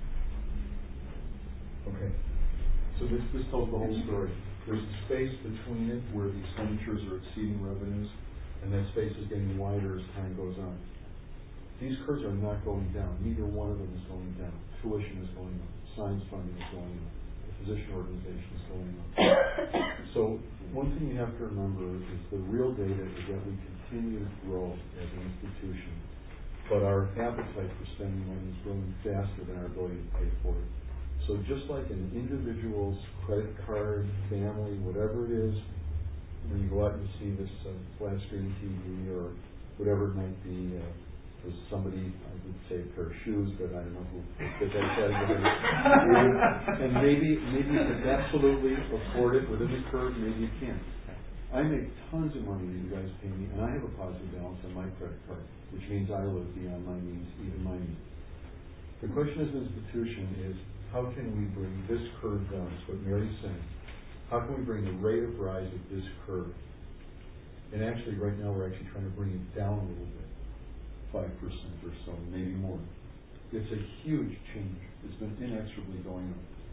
Okay. So this tells the whole story. There's a space between it where the expenditures are exceeding revenues, and that space is getting wider as time goes on. These curves are not going down. Neither one of them is going down. Tuition is going up. Science funding is going up. Physician organization is going on. So one thing you have to remember is the real data is that we continue to grow as an institution, but our appetite for spending money is growing faster than our ability to pay for it. So just like an individual's credit card, family, whatever it is, when you go out and you see this flat screen TV or whatever it might be, there's somebody, I would say a pair of shoes, but I don't know who fit that category. And maybe you can absolutely afford it within the curve, maybe you can't. I make tons of money that you guys pay me, and I have a positive balance on my credit card, which means I live beyond my means, even my means. The question as an institution is, how can we bring this curve down? That's what Mary's saying. How can we bring the rate of rise of this curve? And actually, right now, we're actually trying to bring it down a little bit. 5% or so, maybe more. It's a huge change. It's been inexorably going up.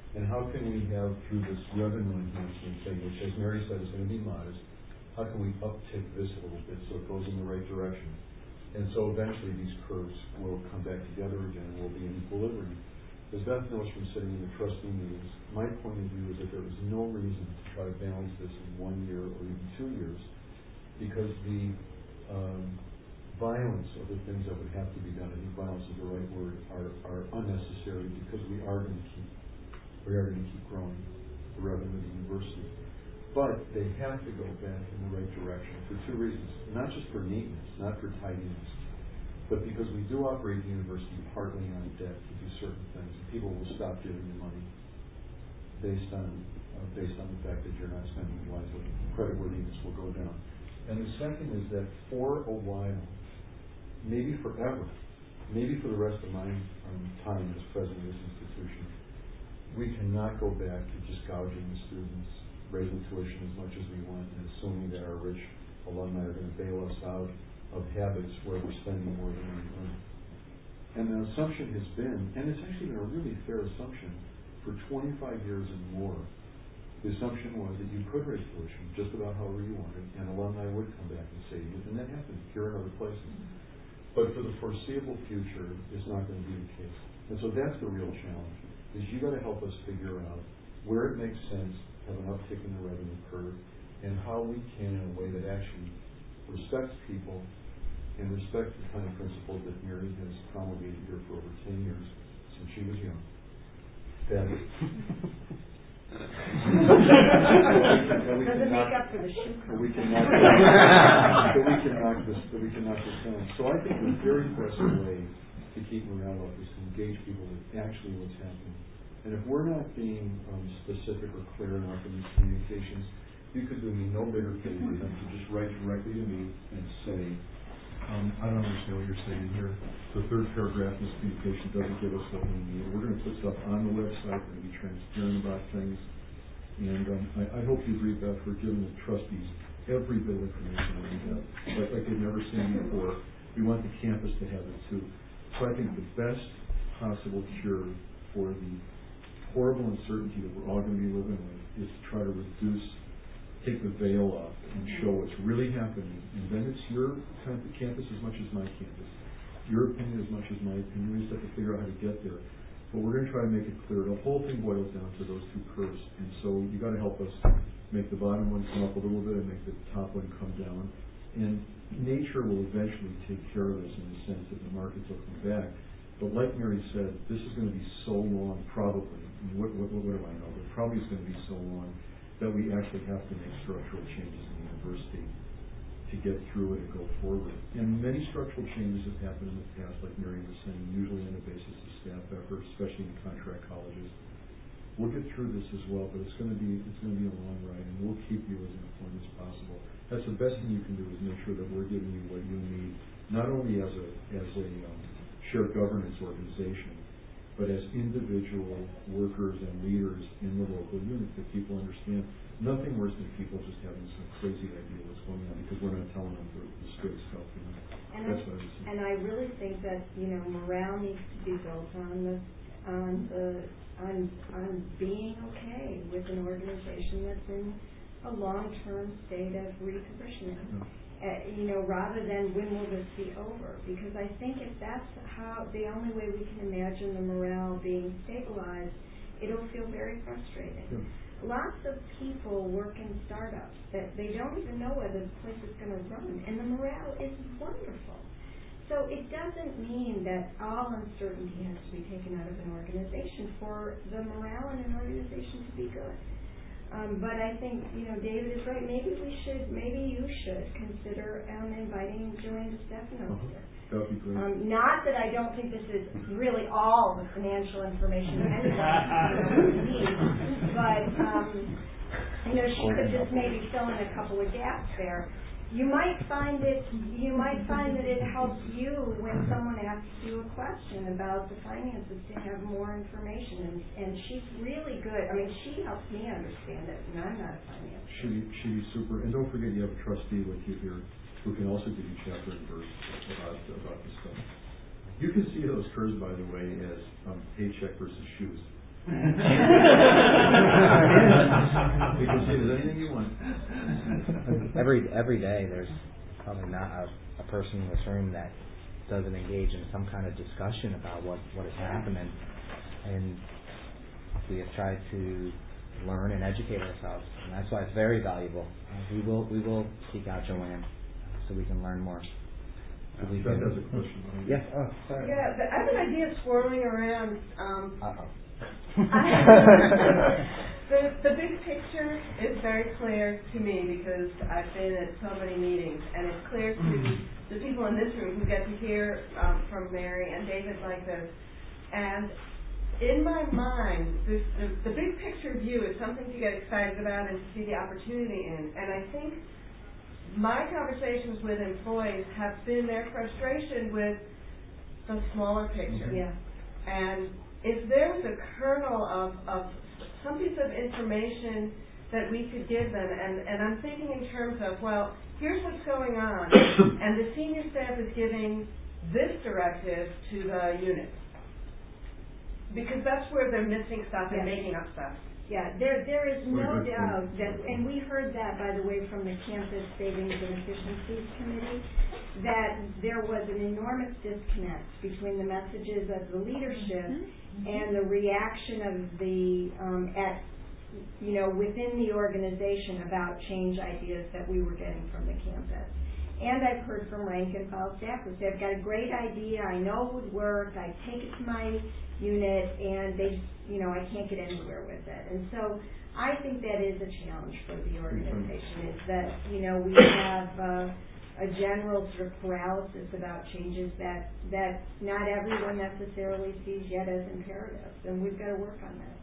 And how can we have, through this revenue enhancement thing, which as Mary said is going to be modest, how can we uptick this a little bit so it goes in the right direction? And so eventually these curves will come back together again and we'll be in equilibrium. As Beth knows from sitting in the trustee meetings, my point of view is that there is no reason to try to balance this in 1 year or even 2 years, because the violence of the things that would have to be done, I think violence is the right word, are unnecessary, because we are going to keep growing the revenue of the university. But they have to go back in the right direction for 2 reasons. Not just for neatness, not for tidiness, but because we do operate the university partly on debt to do certain things. And people will stop giving you money based on the fact that you're not spending it wisely. Creditworthiness will go down. And the second is that for a while, maybe forever, maybe for the rest of my time as president of this institution, we cannot go back to just gouging the students, raising tuition as much as we want, and assuming that our rich alumni are going to bail us out of habits where we're spending more than we earn. And the assumption has been, and it's actually been a really fair assumption, for 25 years and more, the assumption was that you could raise tuition just about however you wanted, and alumni would come back and save you, and that happened here and other places. But for the foreseeable future, it's not going to be the case. And so that's the real challenge, is you got to help us figure out where it makes sense to have an uptick in the revenue curve, and how we can, in a way that actually respects people and respects the kind of principles that Mary has promulgated here for over 10 years, since she was young. That we can knock this down. So I think the very best way to keep morale up is to engage people with actually what's happening. And if we're not being specific or clear enough in these communications, you could do me no bigger favor than to just write directly to me and say, I don't understand what you're saying here. The third paragraph in this communication doesn't give us what we need. We're going to put stuff on the website. We're going to be transparent about things. And I hope you agree, Beth, we're giving the trustees every bit of information that we have, like they've never seen before. We want the campus to have it too. So I think the best possible cure for the horrible uncertainty that we're all going to be living with is to try to take the veil off and show what's really happening. And then it's your campus as much as my campus, your opinion as much as my opinion. We just have to figure out how to get there. But we're going to try to make it clear. The whole thing boils down to those 2 curves. And so you got to help us make the bottom one come up a little bit and make the top one come down. And nature will eventually take care of this in the sense that the markets will come back. But like Mary said, this is going to be so long, probably. I mean, what do I know? But probably it's going to be so long that we actually have to make structural changes in the university to get through it and go forward. And many structural changes have happened in the past, like Mary was saying, usually on the basis of staff effort, especially in contract colleges. We'll get through this as well, but it's going to be a long ride, and we'll keep you as informed as possible. That's the best thing you can do, is make sure that we're giving you what you need, not only as a shared governance organization, but as individual workers and leaders in the local unit, that people understand. Nothing worse than people just having some crazy idea what's going on because we're not telling them the straight stuff. And I really think that morale needs to be built on being okay with an organization that's in a long-term state of repositioning. Rather than when will this be over? Because I think if that's the only way we can imagine the morale being stabilized, it'll feel very frustrating. Yeah. Lots of people work in startups that they don't even know whether the place is going to run, and the morale is wonderful. So it doesn't mean that all uncertainty has to be taken out of an organization for the morale in an organization to be good. But I think, David is right. Maybe you should consider inviting Joanne DeStefano here. That would be great. Not that I don't think this is really all the financial information anybody needs, but she could just maybe fill in a couple of gaps there. You might find that it helps you when someone asks you a question about the finances to have more information, and she's really good. I mean, she helps me understand it, and I'm not a finance. She'd be super. And don't forget, you have a trustee with you here who can also give you chapter and verse about this stuff. You can see those curves, by the way, as paycheck versus shoes. You can say anything you want. Every day there's probably not a person in this room that doesn't engage in some kind of discussion about what is happening, and we have tried to learn and educate ourselves, and that's why it's very valuable. We will seek out Joanne so we can learn more. That has a question. Yes. Oh, sorry. Yeah, I have an idea swirling around. The big picture is very clear to me because I've been at so many meetings, and it's clear to the people in this room who get to hear from Mary and David like this. And in my mind, the big picture view is something to get excited about and to see the opportunity in. And I think my conversations with employees have been their frustration with the smaller picture. Yeah. And if there was a kernel of some piece of information that we could give them, and I'm thinking in terms of, well, here's what's going on, and the senior staff is giving this directive to the unit. Because that's where they're missing stuff and making up stuff. Yeah, there is no doubt that, and we heard that, by the way, from the Campus Savings and Efficiencies Committee, that there was an enormous disconnect between the messages of the leadership and the reaction of the, within the organization about change ideas that we were getting from the campus. And I've heard from rank and file staffers, they've got a great idea, I know it would work, I take it to my unit, and they just, I can't get anywhere with it. And so I think that is a challenge for the organization, is that, we have a general sort of paralysis about changes that not everyone necessarily sees yet as imperative, and we've got to work on that.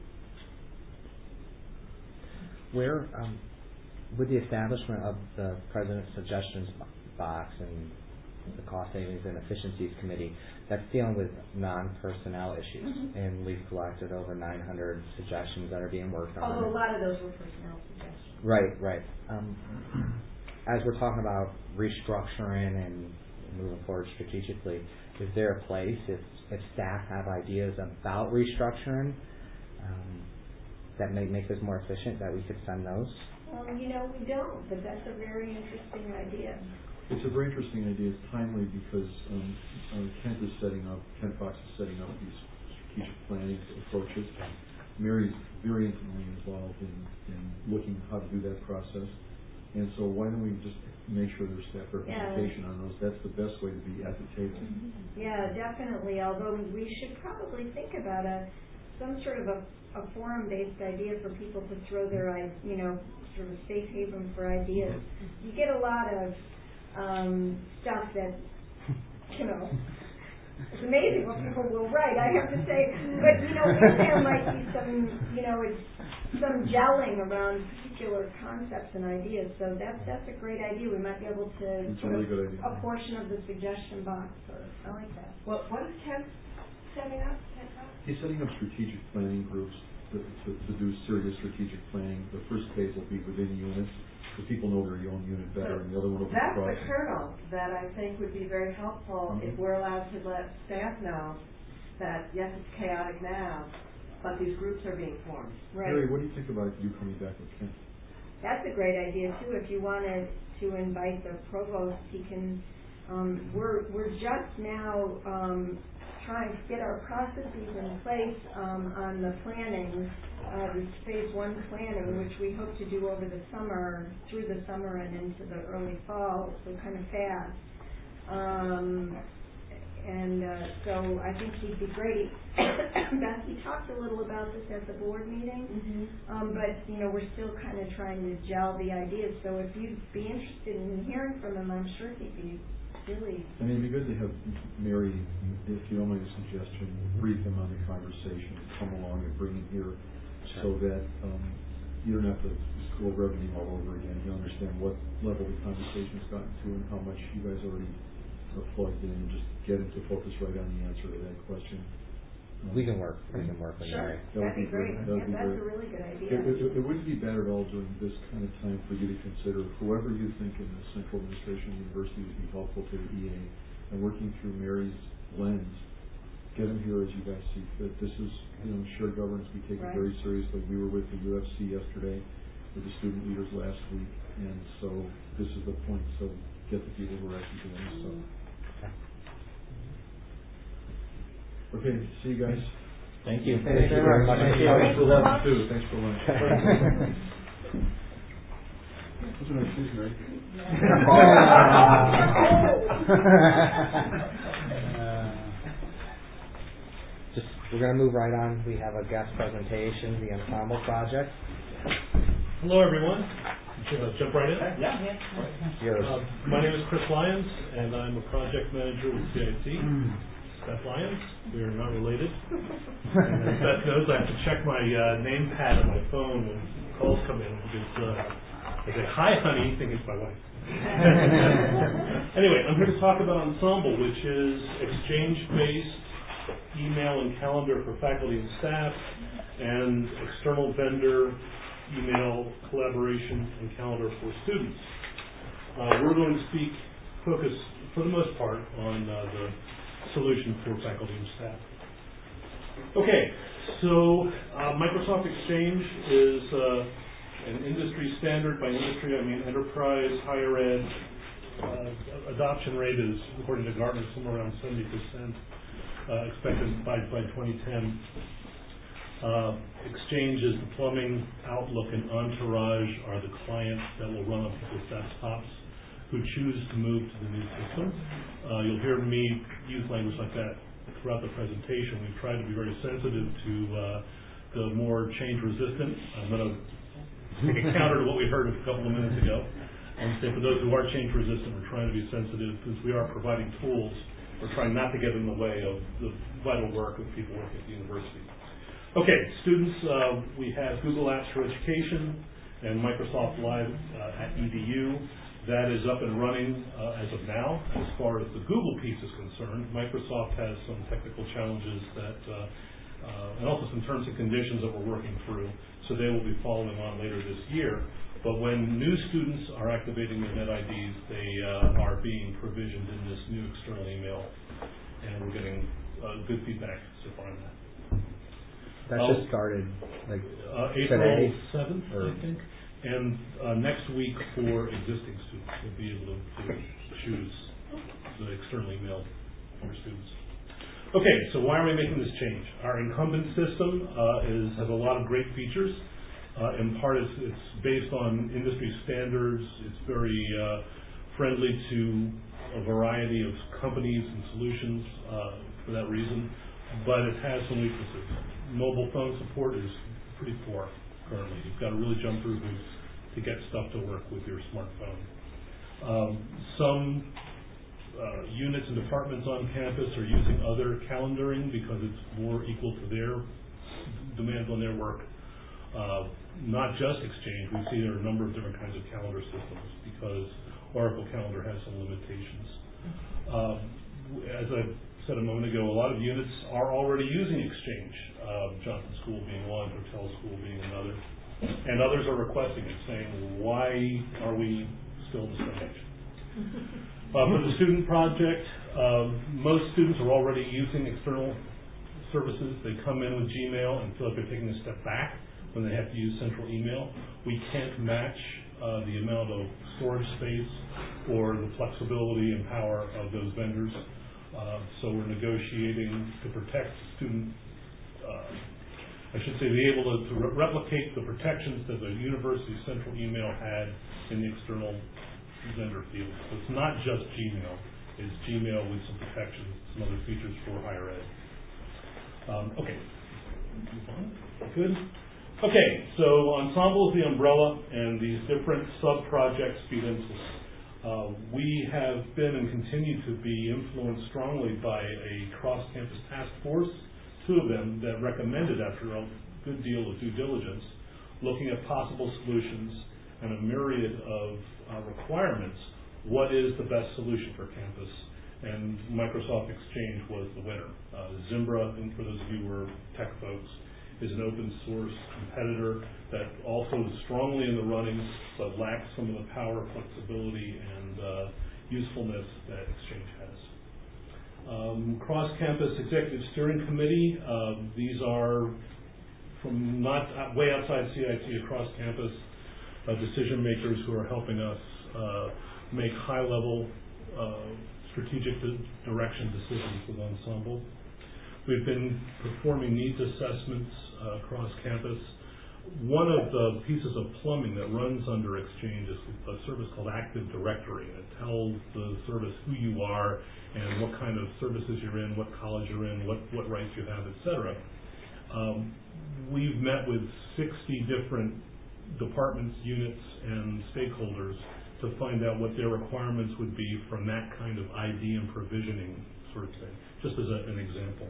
Where, with the establishment of the President's Suggestions Box and the Cost Savings and Efficiencies Committee, that's dealing with non-personnel issues, and we've collected over 900 suggestions that are being worked on. Although a lot of those were personnel suggestions. Right. As we're talking about restructuring and moving forward strategically, is there a place, if staff have ideas about restructuring that may make this more efficient, that we could send those? We don't, but that's a very interesting idea. It's a very interesting idea. It's timely because Kent Fox is setting up these strategic planning approaches. Mary's very intimately involved in looking how to do that process. And so why don't we just make sure there's staff representation on those? That's the best way to be at the table. Yeah, definitely. Although we should probably think about some sort of a forum-based idea for people to throw their, sort of a safe haven for ideas. You get a lot of stuff that, it's amazing what people will write, I have to say. But, in there might be some gelling around particular concepts and ideas. So that's a great idea. We might be able to a portion of the suggestion box. I like that. Well, what is Kent setting up? He's setting up strategic planning groups to do serious strategic planning. The first phase will be within units, because people know their own unit better, and the other one will be That's across. the kernel that I think would be very helpful if we're allowed to let staff know that, yes, it's chaotic now, but these groups are being formed. Right. Mary, what do you think about you coming back with Kent? That's a great idea too. If you wanted to invite the provost, he can. We're just now trying to get our processes in place on the planning, this phase 1 planning, which we hope to do over the summer, through the summer and into the early fall, so kind of fast. So I think he'd be great. Beth, we talked a little about this at the board meeting, but we're still kind of trying to gel the ideas. So if you'd be interested in hearing from him, I'm sure he'd be really. I mean, it'd be good to have Mary, if you don't mind a suggestion, brief him on the conversation, come along and bring him here, so that you don't have to go over everything all over again. You understand what level the conversation's gotten to and how much you guys already are plugged in, and just get him to focus right on the answer to that question. We can work with Mary. That'd be great. That's a really good idea. It wouldn't be bad at all during this kind of time for you to consider whoever you think in the central administration of the university would be helpful to the EA, and working through Mary's lens, get them here as you guys see fit. This is, shared governance. We take it Right. very seriously. We were with the UFC yesterday, with the student leaders last week, and so this is the point. So get the people who are actually doing this stuff. Okay, see you guys. Thank you. Thank you very much. Thanks for lunch too. Thanks for lunch. Those are nice shoes, right? We're going to move right on. We have a guest presentation, the Ensemble Project. Hello, everyone. Jump right in? Yeah. My name is Chris Lyons, and I'm a project manager with CIT. Beth Lyons. We are not related. And as Beth knows, I have to check my name pad on my phone when calls come in because I say, "Hi, honey," think it's my wife. Anyway, I'm here to talk about Ensemble, which is exchange-based email and calendar for faculty and staff, and external vendor email collaboration and calendar for students. We're going to focus for the most part on the solution for faculty and staff. Okay, so Microsoft Exchange is an industry standard. By industry, I mean enterprise, higher ed. Adoption rate is, according to Gartner, somewhere around 70%. Expected by 2010. Exchange is the plumbing, Outlook, and Entourage are the clients that will run on people's desktops who choose to move to the new system. You'll hear me use language like that throughout the presentation. We've tried to be very sensitive to the more change-resistant. I'm going to take a counter to what we heard a couple of minutes ago and say for those who are change-resistant, we're trying to be sensitive because we are providing tools. We're trying not to get in the way of the vital work of people working at the university. Okay, students, we have Google Apps for Education and Microsoft Live at EDU. That is up and running as of now. As far as the Google piece is concerned, Microsoft has some technical challenges that, and also some terms and conditions that we're working through, so they will be following on later this year. But when new students are activating their NetIDs, they are being provisioned in this new external email, and we're getting good feedback so far on that. That just started like April today? 7th, I think. And next week for existing students, we'll be able to choose the external email for students. Okay, so why are we making this change? Our incumbent system has a lot of great features. In part, it's based on industry standards. It's very friendly to a variety of companies and solutions for that reason, but it has some weaknesses. Mobile phone support is pretty poor currently. You've got to really jump through hoops to get stuff to work with your smartphone. Some units and departments on campus are using other calendaring because it's more equal to their demands on their work. Not just Exchange, we see there are a number of different kinds of calendar systems because Oracle Calendar has some limitations. As I said a moment ago, a lot of units are already using Exchange, Johnson School being one, Hotel School being another, and others are requesting it, saying, why are we still in this stage? For the student project, most students are already using external services. They come in with Gmail and feel like they're taking a step back when they have to use central email. We can't match the amount of storage space or the flexibility and power of those vendors. So we're negotiating to protect student, I should say, be able to replicate the protections that the university central email had in the external vendor field. So it's not just Gmail. It's Gmail with some protections, some other features for higher ed. Okay. Move on. Good. Okay, so Ensemble is the umbrella, and these different sub-projects feed into it. We have been and continue to be influenced strongly by a cross-campus task force, two of them that recommended, after a good deal of due diligence, looking at possible solutions and a myriad of requirements, what is the best solution for campus? And Microsoft Exchange was the winner. Zimbra, and for those of you who are tech folks, is an open source competitor that also is strongly in the running but lacks some of the power, flexibility, and usefulness that Exchange has. Cross-campus executive steering committee. These are from not way outside CIT across campus decision makers who are helping us make high-level strategic direction decisions with Ensemble. We've been performing needs assessments across campus. One of the pieces of plumbing that runs under Exchange is a service called Active Directory. It tells the service who you are and what kind of services you're in, what college you're in, what rights you have, etc. We've met with 60 different departments, units, and stakeholders to find out what their requirements would be from that kind of ID and provisioning sort of thing, just as an example.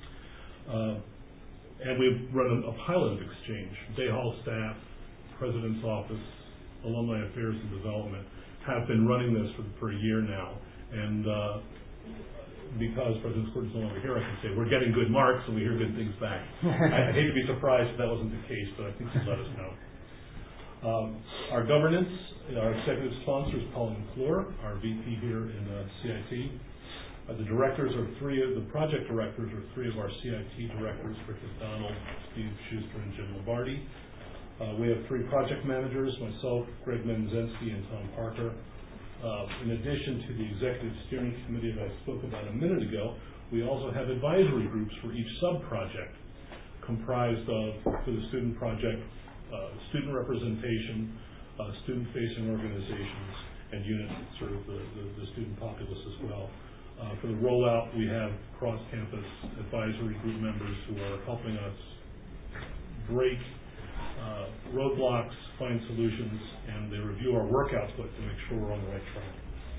And we've run a pilot of Exchange. Day Hall staff, President's Office, Alumni Affairs and Development have been running this for a year now. And because President Squirton's no longer here, I can say we're getting good marks and we hear good things back. I hate to be surprised if that wasn't the case, but I think he'd let us know. Our governance, our executive sponsor is Pauline McClure, our VP here in CIT. The directors are the project directors are three of our CIT directors, Rick McDonald, Steve Schuster, and Jim Lombardi. We have three project managers, myself, Greg Menzensky, and Tom Parker. In addition to the executive steering committee that I spoke about a minute ago, we also have advisory groups for each sub-project, comprised of, for the student project, student representation, student-facing organizations, and units that serve the student populace as well. For the rollout, we have cross-campus advisory group members who are helping us break roadblocks, find solutions, and they review our work output to make sure we're on the right track.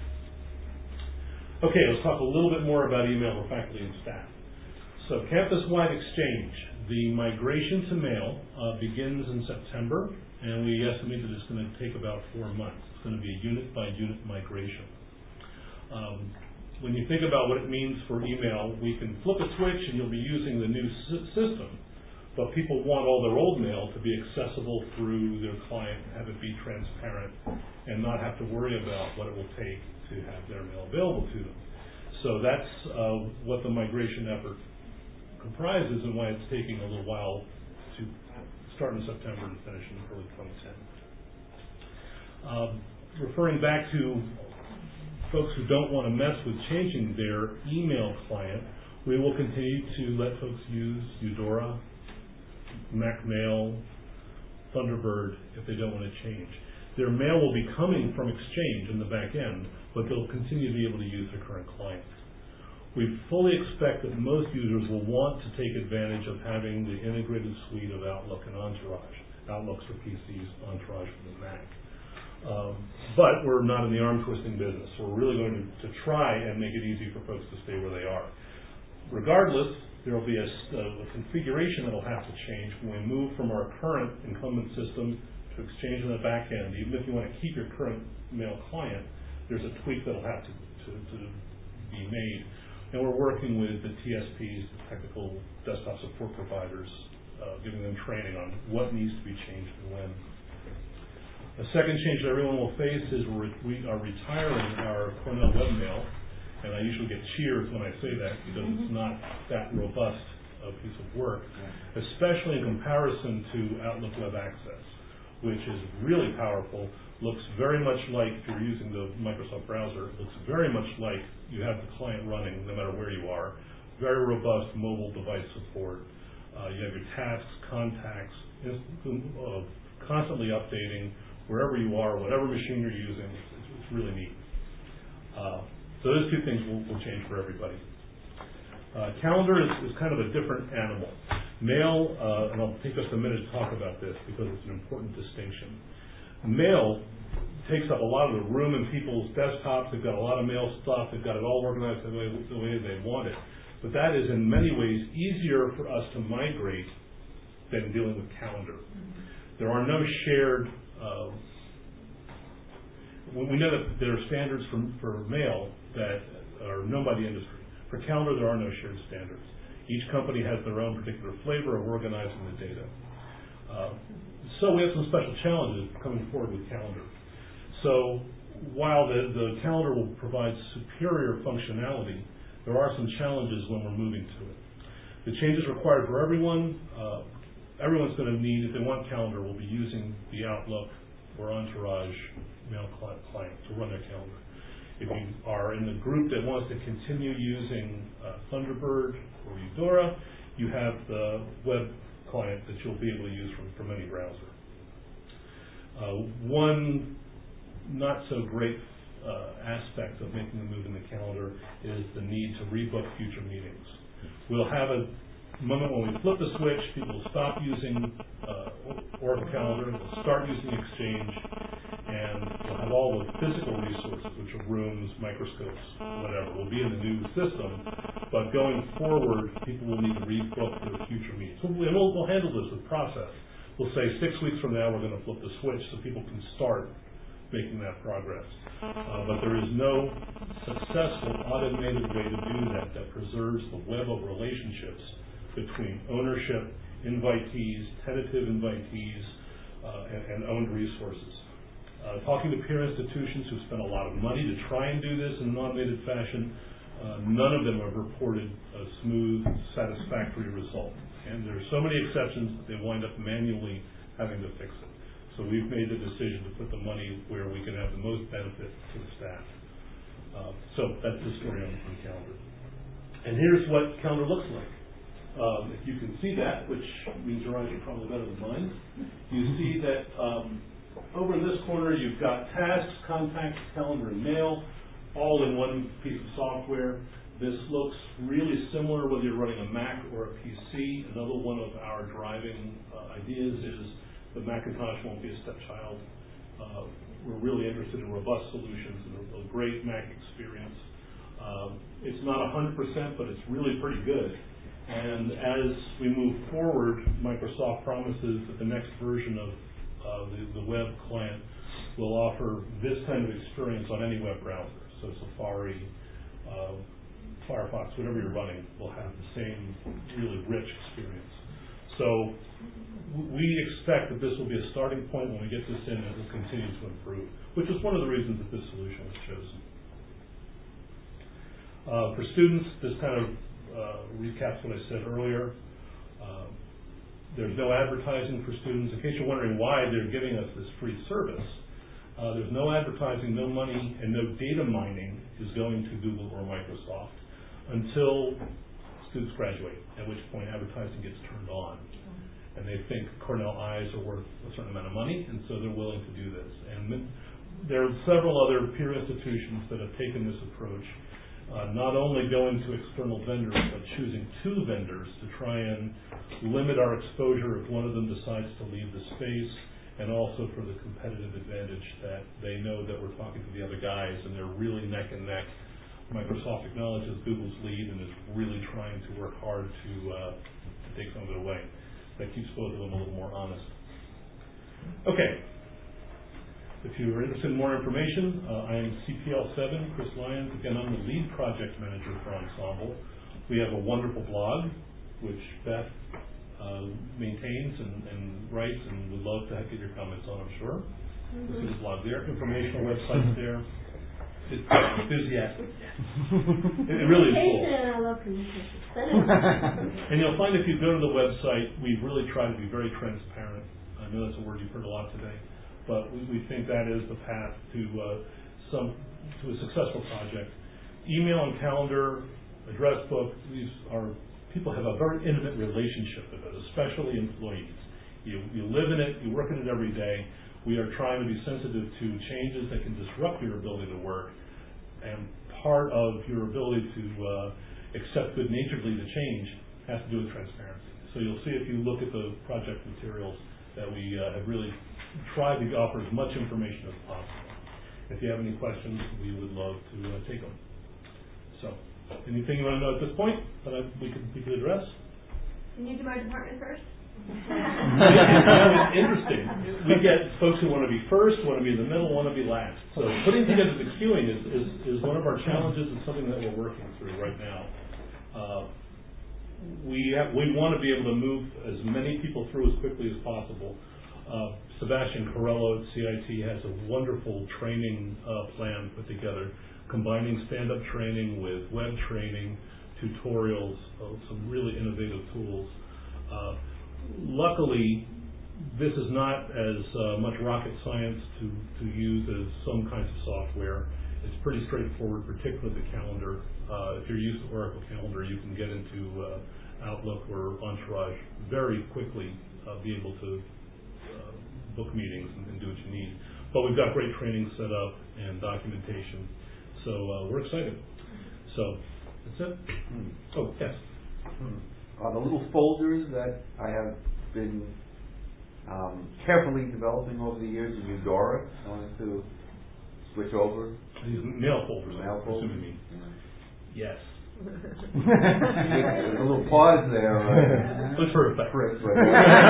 Okay, let's talk a little bit more about email for faculty and staff. So campus-wide exchange. The migration to mail begins in September, and we estimate that it's going to take about 4 months. It's going to be a unit-by-unit migration. When you think about what it means for email, we can flip a switch and you'll be using the new system, but people want all their old mail to be accessible through their client, have it be transparent, and not have to worry about what it will take to have their mail available to them. So that's what the migration effort comprises and why it's taking a little while to start in September and finish in early 2010. Referring back to folks who don't want to mess with changing their email client, we will continue to let folks use Eudora, MacMail, Thunderbird if they don't want to change. Their mail will be coming from Exchange in the back end, but they'll continue to be able to use their current client. We fully expect that most users will want to take advantage of having the integrated suite of Outlook and Entourage. Outlook's for PCs, Entourage for the Mac. But we're not in the arm-twisting business. We're really going to try and make it easy for folks to stay where they are. Regardless, there will be a configuration that will have to change when we move from our current incumbent system to Exchange on the back end. Even if you want to keep your current mail client, there's a tweak that will have to be made. And we're working with the TSPs, the technical desktop support providers, giving them training on what needs to be changed and when. A second change that everyone will face is we are retiring our Cornell webmail, and I usually get cheers when I say that because it's not that robust a piece of work, especially in comparison to Outlook Web Access, which is really powerful, looks very much like, if you're using the Microsoft browser, it looks very much like you have the client running no matter where you are. Very robust mobile device support. You have your tasks, contacts, constantly updating wherever you are, whatever machine you're using. It's really neat. So those two things will change for everybody. Calendar is kind of a different animal. Mail, and I'll take just a minute to talk about this because it's an important distinction. Mail takes up a lot of the room in people's desktops. They've got a lot of mail stuff. They've got it all organized the way they want it. But that is in many ways easier for us to migrate than dealing with calendar. There are no shared we know that there are standards for mail that are known by the industry. For calendar, there are no shared standards. Each company has their own particular flavor of organizing the data. So we have some special challenges coming forward with calendar. So while the calendar will provide superior functionality, there are some challenges when we're moving to it. The changes required for everyone. Everyone's going to need, if they want calendar, will be using the Outlook or Entourage mail client to run their calendar. If you are in the group that wants to continue using Thunderbird or Eudora, you have the web client that you'll be able to use from any browser. One not so great aspect of making the move in the calendar is the need to rebook future meetings. We'll have a moment when we flip the switch, people will stop using Oracle Calendar, they'll start using Exchange, and we'll have all the physical resources, which are rooms, microscopes, whatever, will be in the new system. But going forward, people will need to rebook their future meetings. We'll handle this with process. We'll say 6 weeks from now we're going to flip the switch so people can start making that progress. But there is no successful automated way to do that preserves the web of relationships between ownership, invitees, tentative invitees, and owned resources. Talking to peer institutions who spent a lot of money to try and do this in an automated fashion, none of them have reported a smooth, satisfactory result. And there are so many exceptions that they wind up manually having to fix it. So we've made the decision to put the money where we can have the most benefit to the staff. So that's the story on Calendar. And here's what Calendar looks like. If you can see that, which means your eyes are probably better than mine, you see that over in this corner you've got tasks, contacts, calendar, and mail, all in one piece of software. This looks really similar whether you're running a Mac or a PC. Another one of our driving ideas is the Macintosh won't be a stepchild. We're really interested in robust solutions and a great Mac experience. It's not 100%, but it's really pretty good. And as we move forward, Microsoft promises that the next version of the web client will offer this kind of experience on any web browser. So Safari, Firefox, whatever you're running, will have the same really rich experience. So we expect that this will be a starting point when we get this in as it continues to improve, which is one of the reasons that this solution was chosen. For students, this kind of recaps what I said earlier. There's no advertising for students. In case you're wondering why they're giving us this free service, there's no advertising, no money, and no data mining is going to Google or Microsoft until students graduate, at which point advertising gets turned on. And they think Cornell Eyes are worth a certain amount of money, and so they're willing to do this. And there are several other peer institutions that have taken this approach, not only going to external vendors, but choosing 2 vendors to try and limit our exposure if one of them decides to leave the space, and also for the competitive advantage that they know that we're talking to the other guys and they're really neck and neck. Microsoft acknowledges Google's lead and is really trying to work hard to take some of it away. That keeps both of them a little more honest. Okay. If you are interested in more information, I am CPL7, Chris Lyons. Again, I'm the lead project manager for Ensemble. We have a wonderful blog, which Beth maintains and writes, and would love to get your comments on, I'm sure. You'll see the blog there. Informational website there. It's enthusiastic. It really is cool. I love communication. And you'll find if you go to the website, we've really tried to be very transparent. I know that's a word you've heard a lot today, but we think that is the path to a successful project. Email and calendar, address book, these are, people have a very intimate relationship with it, especially employees. You live in it, you work in it every day. We are trying to be sensitive to changes that can disrupt your ability to work, and part of your ability to accept good-naturedly the change has to do with transparency. So you'll see if you look at the project materials that we have really tried to offer as much information as possible. If you have any questions, we would love to take them. So, anything you want to know at this point that we could address? Can you do my department first? It's interesting. We get folks who want to be first, want to be in the middle, want to be last. So putting together the queuing is one of our challenges and something that we're working through right now. We want to be able to move as many people through as quickly as possible. Sebastian Corello at CIT has a wonderful training plan put together combining stand-up training with web training, tutorials, some really innovative tools. Luckily, this is not as much rocket science to use as some kinds of software. It's pretty straightforward, particularly the calendar. If you're used to Oracle Calendar, you can get into Outlook or Entourage very quickly, be able to book meetings and do what you need. But we've got great training set up and documentation, so we're excited. So that's it. Oh, yes. The little folders that I have been carefully developing over the years in Eudora, I wanted to switch over. These mail folders, Mail folders. assuming me. Yes. There's a little pause there. Looks for effect. Chris, but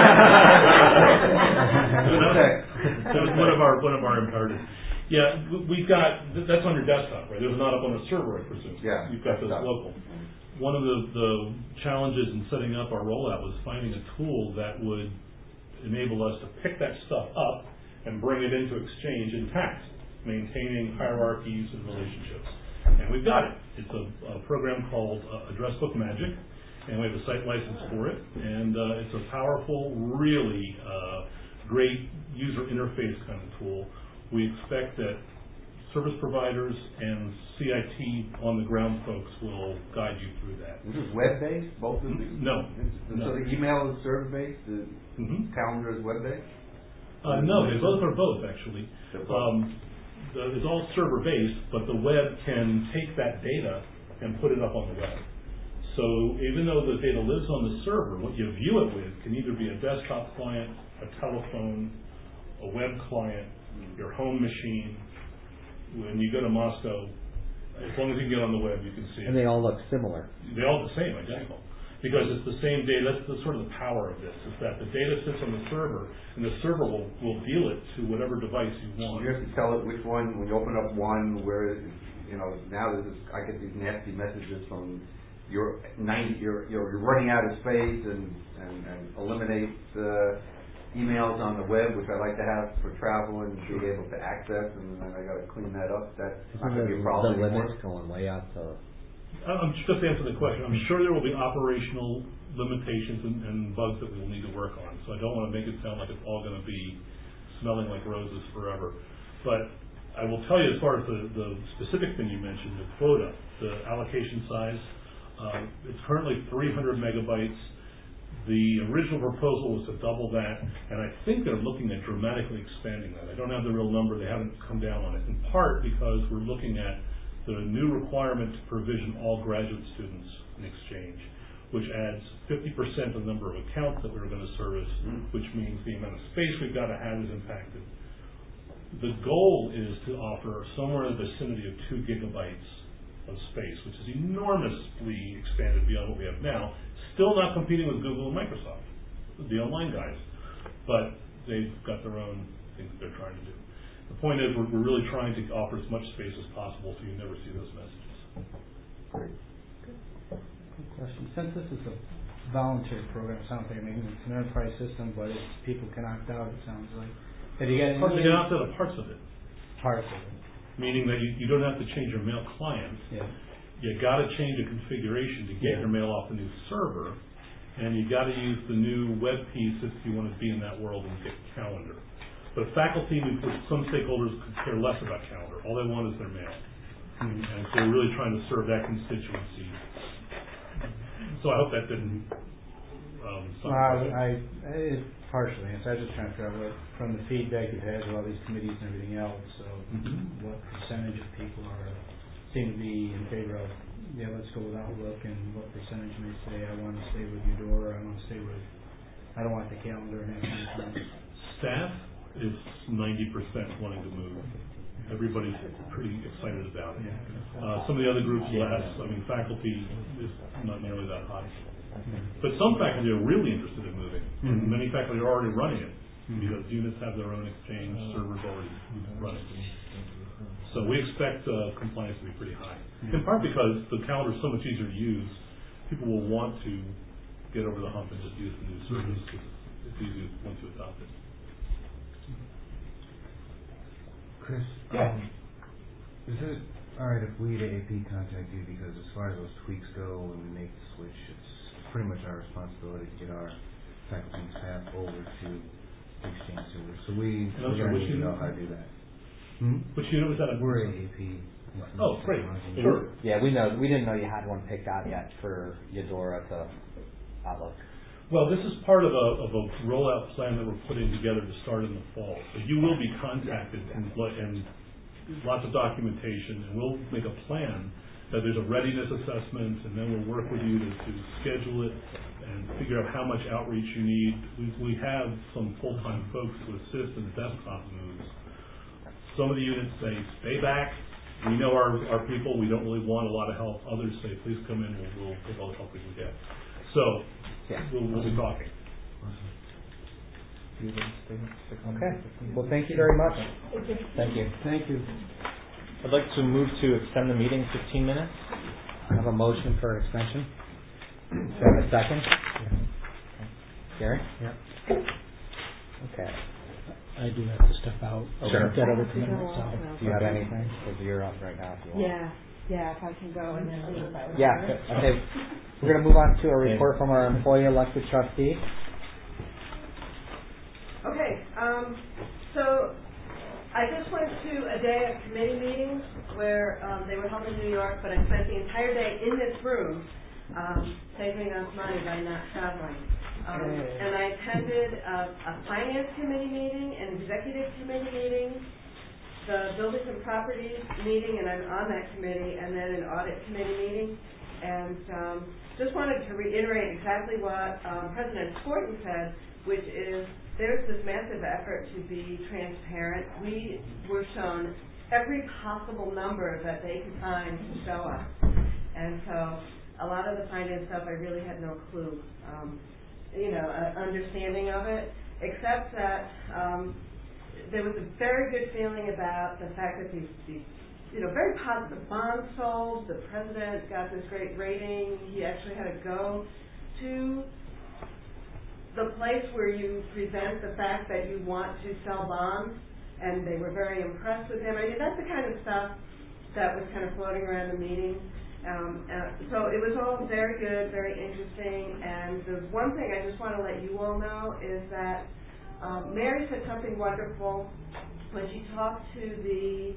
that was one of our imperatives. Yeah, we've got that's on your desktop, right? There's not up on a server, I presume. Yeah, you've got this local. One of the challenges in setting up our rollout was finding a tool that would enable us to pick that stuff up and bring it into Exchange intact, maintaining hierarchies and relationships. And we've got it. It's a program called Address Book Magic, and we have a site license for it. And it's a powerful, really great user interface kind of tool. We expect that service providers and CIT on the ground folks will guide you through that. This is web-based, both of these? No. So the email is server-based, the calendar is web-based? No, they both are both, actually. It's all server-based, but the web can take that data and put it up on the web. So even though the data lives on the server, what you view it with can either be a desktop client, a telephone, a web client, your home machine. When you go to Moscow, as long as you can get on the web, you can see it. And they all look similar. They all the same, identical. Because it's the same data. That's sort of the power of this, is that the data sits on the server, and the server will deal it to whatever device you want. You have to tell it which one, when you open up one, where, now I get these nasty messages from you're running out of space and eliminate emails on the web, which I like to have for travel and be able to access, and then I got to clean that up. That's not going to be a problem the anymore. limits going way out to... I'm just to answer the question. I'm sure there will be operational limitations and bugs that we will need to work on. So I don't want to make it sound like it's all going to be smelling like roses forever. But I will tell you, as far as the specific thing you mentioned, the quota, the allocation size, it's currently 300 megabytes. The original proposal was to double that, and I think they're looking at dramatically expanding that. I don't have the real number. They haven't come down on it, in part because we're looking at the new requirement to provision all graduate students in Exchange, which adds 50% of the number of accounts that we're going to service, which means the amount of space we've got to have is impacted. The goal is to offer somewhere in the vicinity of 2 gigabytes of space, which is enormously expanded beyond what we have now. Still not competing with Google and Microsoft, the online guys, but they've got their own things that they're trying to do. The point is, we're really trying to offer as much space as possible so you never see those messages. Great. Good question. Since this is a voluntary program, it sounds like it's an enterprise system, but people can opt out, it sounds like. Have you got They can opt out of parts of it. Parts of it. Meaning that you don't have to change your mail client. Yeah. You got to change the configuration to get your mail off the new server, and you got to use the new web piece if you want to be in that world and get calendar. But faculty, some stakeholders could care less about calendar. All they want is their mail. And so we're really trying to serve that constituency. So I hope that didn't It partially answered. I was just trying to figure out what, from the feedback you've had with all these committees and everything else, so what percentage of people seem to be in favor of, let's go with Outlook, and what percentage may say, I want to stay with Eudora, I don't want the calendar and that. Staff is 90% wanting to move. Everybody's pretty excited about it. Some of the other groups less. Faculty is not nearly that high. But some faculty are really interested in moving. And many faculty are already running it because units have their own Exchange servers already running. So we expect compliance to be pretty high. In part because the calendar is so much easier to use, people will want to get over the hump and just use the new service because it's easy once you adopt it. Chris, Yeah. Is it All right, if we at AP contact you, because as far as those tweaks go, when we make the switch, it's pretty much our responsibility to get our faculty and staff over to the Exchange server. So we're going to need to know how to do that. Which unit was that? We're at AP. Oh, great. Sure. Yeah, we didn't know you had one picked out yet for Eudora to Outlook. Well, this is part of a rollout plan that we're putting together to start in the fall. So you will be contacted and lots of documentation, and we'll make a plan that there's a readiness assessment, and then we'll work with you to schedule it and figure out how much outreach you need. We have some full-time folks to assist in the desktop moves. Some of the units say, stay back. We know our people. We don't really want a lot of help. Others say, please come in. We'll take all the help we can get. So we'll be talking. Okay. Well, thank you very much. Thank you. Thank you. I'd like to move to extend the meeting 15 minutes. I have a motion for extension. Do you have a second? Gary? Yeah. Okay. I do have to step out. Sure. Get other commitments out. Do you have anything? Because you're up right now if you want. Yeah, if I can go and then leave. Yeah. Okay. We're going to move on to a report from our employee elected trustee. Okay, so I just went to a day of committee meetings where they were held in New York, but I spent the entire day in this room saving us money by not traveling. And I attended a finance committee meeting, an executive committee meeting, the buildings and properties meeting, and I'm on that committee, and then an audit committee meeting. And just wanted to reiterate exactly what President Skorton said, which is there's this massive effort to be transparent. We were shown every possible number that they could find to show us. And so a lot of the finance stuff I really had no clue, understanding of it, except that there was a very good feeling about the fact that these very positive bonds sold. The president got this great rating. He actually had to go to the place where you present the fact that you want to sell bonds, and they were very impressed with him. I mean, that's the kind of stuff that was kind of floating around the meeting. So it was all very good, very interesting, and the one thing I just want to let you all know is that Mary said something wonderful when she talked to the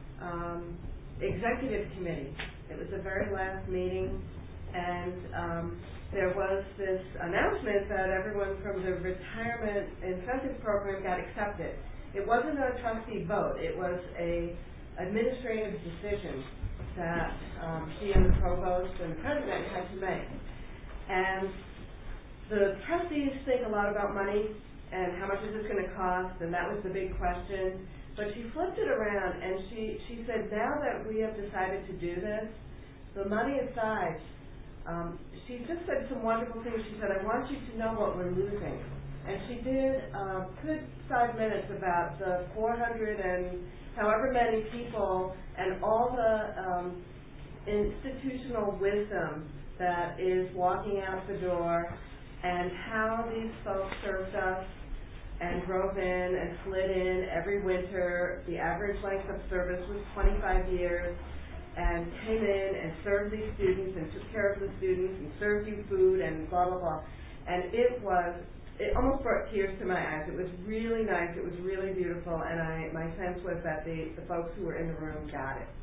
executive committee. It was the very last meeting, and there was this announcement that everyone from the retirement incentive program got accepted. It wasn't a trustee vote. It was a administrative decision that she and the provost and the president had to make. And the trustees think a lot about money and how much is this going to cost, and that was the big question. But she flipped it around and she said, now that we have decided to do this, the money aside, she just said some wonderful things. She said, I want you to know what we're losing. And she did a good 5 minutes about the 400 and however many people and all the institutional wisdom that is walking out the door, and how these folks served us and drove in and slid in every winter. The average length of service was 25 years, and came in and served these students and took care of the students and served you food and blah, blah, blah. And it almost brought tears to my eyes. It was really nice. It was really beautiful. And my sense was that the folks who were in the room got it.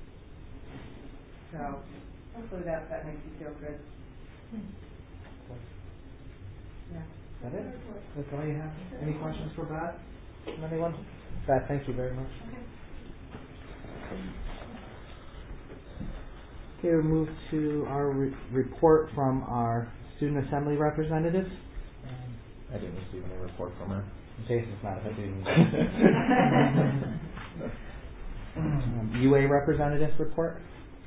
So hopefully that makes you feel good. Yeah. Is that it? That's all you have? Any questions for Beth? From anyone? Beth, thank you very much. Okay, we'll move to our report from our student assembly representatives. I didn't receive any report from her. Jason's not a student. UA representatives report.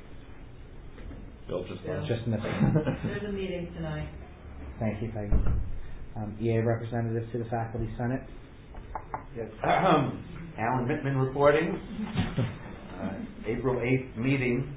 Bill just Just missing. There's a meeting tonight. Thank you, Peggy. EA representatives to the Faculty Senate. Yes. Alan Mittman reporting. April 8th meeting.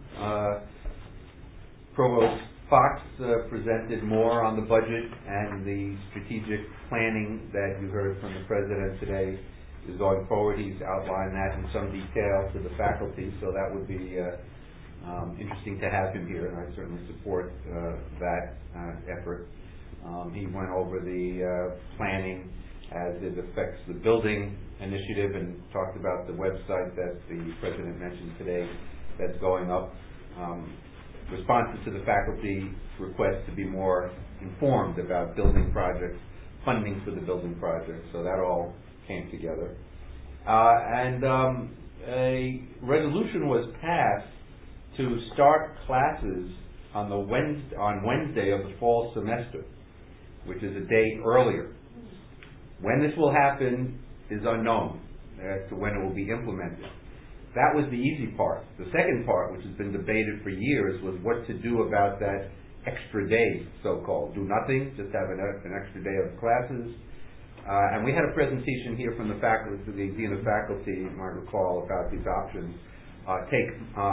Provost Fox presented more on the budget and the strategic planning that you heard from the President today. is going forward. He's outlined that in some detail to the faculty, so that would be interesting to have him here, and I certainly support that effort. He went over the planning as it affects the building initiative and talked about the website that the President mentioned today that's going up. Responses to the faculty request to be more informed about building projects, funding for the building projects, so that all came together. And a resolution was passed to start classes on Wednesday of the fall semester, which is a day earlier. When this will happen is unknown as to when it will be implemented. That was the easy part. The second part, which has been debated for years, was what to do about that extra day, so-called. Do nothing, just have an extra day of classes. And we had a presentation here from the faculty, the Dean of Faculty, you might recall, about these options. Take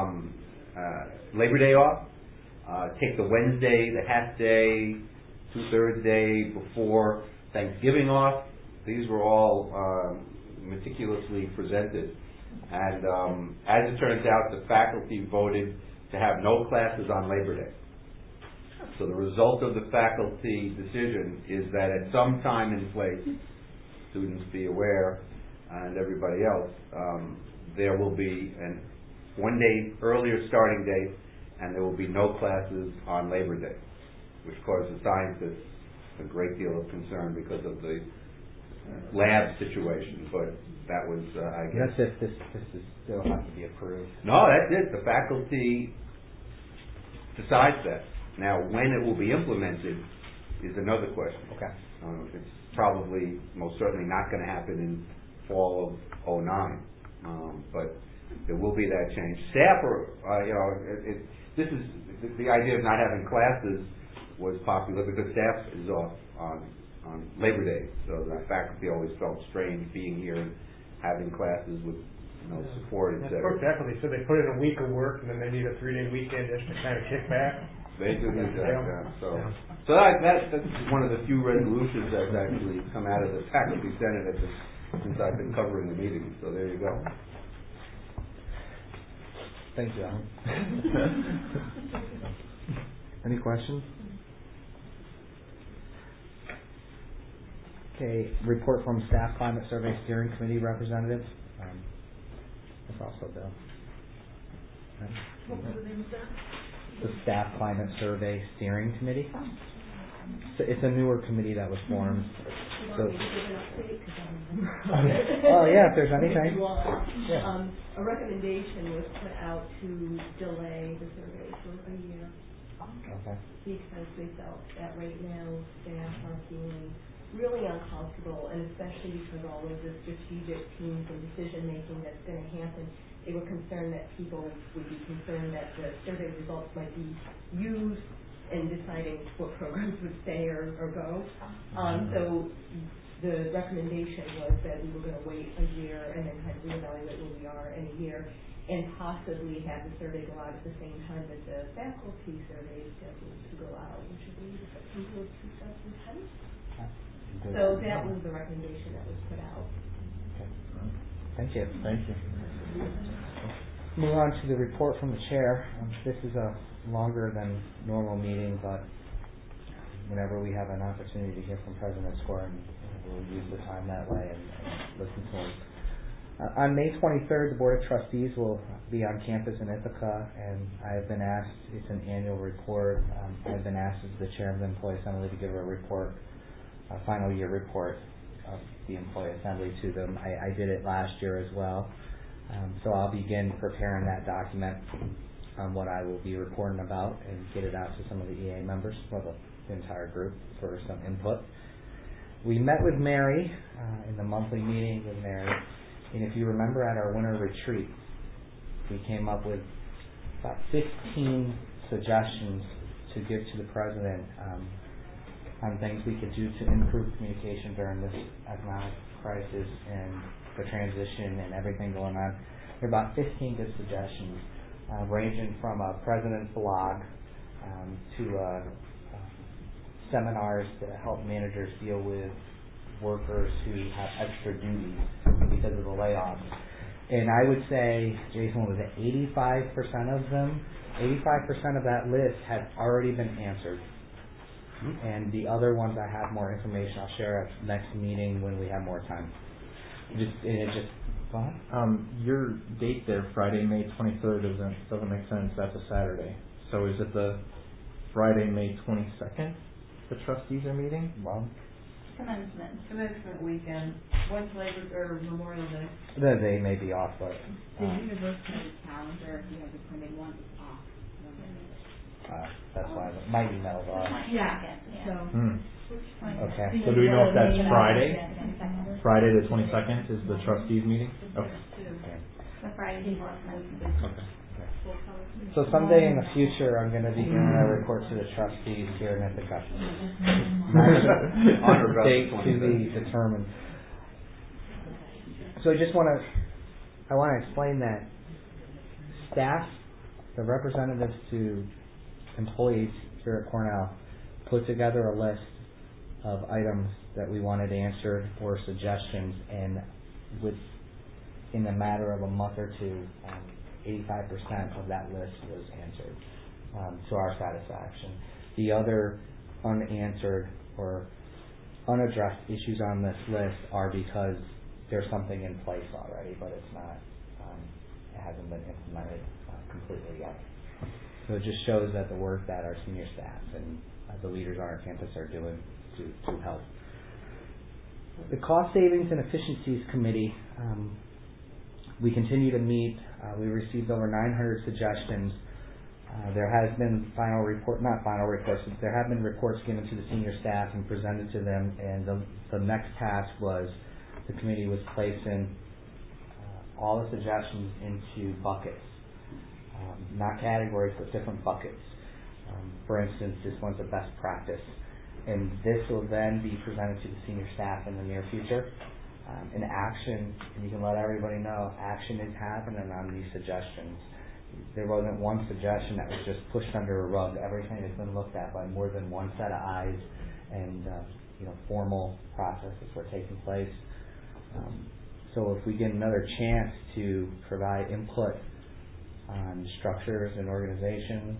Labor Day off, take the Wednesday, the half day, 2/3 day before Thanksgiving off. These were all meticulously presented. And as it turns out, the faculty voted to have no classes on Labor Day. So the result of the faculty decision is that at some time and place, students be aware, and everybody else, there will be an 1 day earlier starting date, and there will be no classes on Labor Day, which causes scientists a great deal of concern because of the lab situation. But that was, I guess. That's if this is still has to be approved. No, that's it. The faculty decides that. Now, when it will be implemented is another question. Okay. It's probably, most certainly not going to happen in fall of 2009, but there will be that change. Staff are, this is the idea of not having classes was popular because staff is off on Labor Day, so the faculty always felt strange being here and having classes with support, etc. For faculty, so they put in a week of work and then they need a 3-day weekend just to kind of kick back. They do that, yeah. So that's one of the few resolutions that's actually come out of the faculty senate since I've been covering the meetings. So there you go. Thank you, Alan. Any questions? Okay, report from Staff Climate Survey Steering Committee representative. That's also Bill. Right. What was the name of that? The Staff Climate Survey Steering Committee. So it's a newer committee that was formed. So, oh yeah, if there's anything. Yeah. A recommendation was put out to delay the survey for a year. Okay. Because they felt that right now staff are feeling really uncomfortable, and especially because all of the strategic teams and decision making that's going to happen, they were concerned that people would be concerned that the survey results might be used in deciding what programs would stay or go. So the recommendation was that we were going to wait a year and then kind of reevaluate where we are in a year, and possibly have the survey go out at the same time that the faculty survey is scheduled to go out, which would be September of 2010. So that was the recommendation that was put out. Okay. Thank you. Thank you. Move on to the report from the chair. This is a longer than normal meeting, but whenever we have an opportunity to hear from President Square, we'll use the time that way and listen to him. On May 23rd, the Board of Trustees will be on campus in Ithaca, and I have been asked, it's an annual report, I've been asked as the chair of the Employee Assembly to give a report, a final year report of the Employee Assembly to them. I did it last year as well. So I'll begin preparing that document on what I will be reporting about and get it out to some of the EA members, well, the entire group, for some input. We met with Mary in the monthly meeting with Mary, and if you remember at our winter retreat, we came up with about 15 suggestions to give to the President on things we could do to improve communication during this economic crisis and the transition and everything going on. There are about 15 good suggestions, ranging from a president's blog to seminars to help managers deal with workers who have extra duties. We because of the layoffs. And I would say, Jason, was it 85% of them? 85% of that list has already been answered. And the other ones I have more information I'll share at next meeting when we have more time. Go ahead. Your date there, Friday, May 23rd, doesn't make sense. That's a Saturday. So is it the Friday, May 22nd, the trustees are meeting? Well, Commencement weekend. When's Memorial Day? they may be off, but The university calendar, if you have the printed one, is off. that's why my emails are. Yeah. So. Okay. So do we know if that's Friday? Friday the 22nd is the trustees meeting? Okay. The Friday before commencement. Okay. So someday in the future, I'm going to be giving a report to the trustees here in Ithaca. Date to be determined. So I want to explain that staff, the representatives to employees here at Cornell, put together a list of items that we wanted answered or suggestions, and in a matter of a month or two, 85% of that list was answered to our satisfaction. The other unanswered or unaddressed issues on this list are because there's something in place already, but it's not, it hasn't been implemented completely yet. So it just shows that the work that our senior staff and the leaders on our campus are doing to help. The Cost Savings and Efficiencies Committee, we continue to meet. We received over 900 suggestions. There has been there have been reports given to the senior staff and presented to them, and the next task was the committee was placing all the suggestions into buckets, not categories, but different buckets. For instance, this one's a best practice, and this will then be presented to the senior staff in the near future. In action, and you can let everybody know, action is happening on these suggestions. There wasn't one suggestion that was just pushed under a rug. Everything has been looked at by more than one set of eyes, and formal processes were taking place. So if we get another chance to provide input on structures and organization,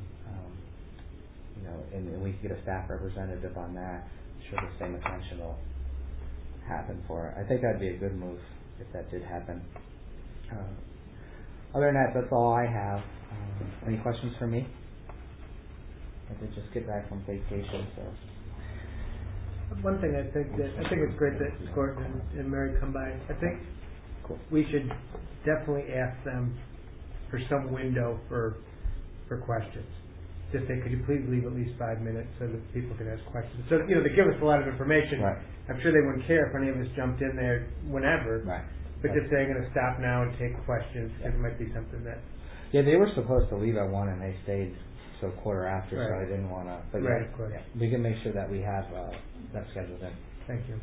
and we can get a staff representative on that, I'm sure the same attention will happen for it. I think that'd be a good move if that did happen. Other than that, that's all I have. Any questions for me? I did just get back from vacation, so. One thing I think it's great that Gordon and Mary come by. I think we should definitely ask them for some window for questions. Just say, could you please leave at least 5 minutes so that people can ask questions. So, they give us a lot of information. Right. I'm sure they wouldn't care if any of us jumped in there whenever. Right. But just saying, going to stop now and take questions, because it might be something that... Yeah, they were supposed to leave at 1 and they stayed till quarter after, so Right. I didn't want to... Right, of course. Yeah, we can make sure that we have that scheduled in. Thank you.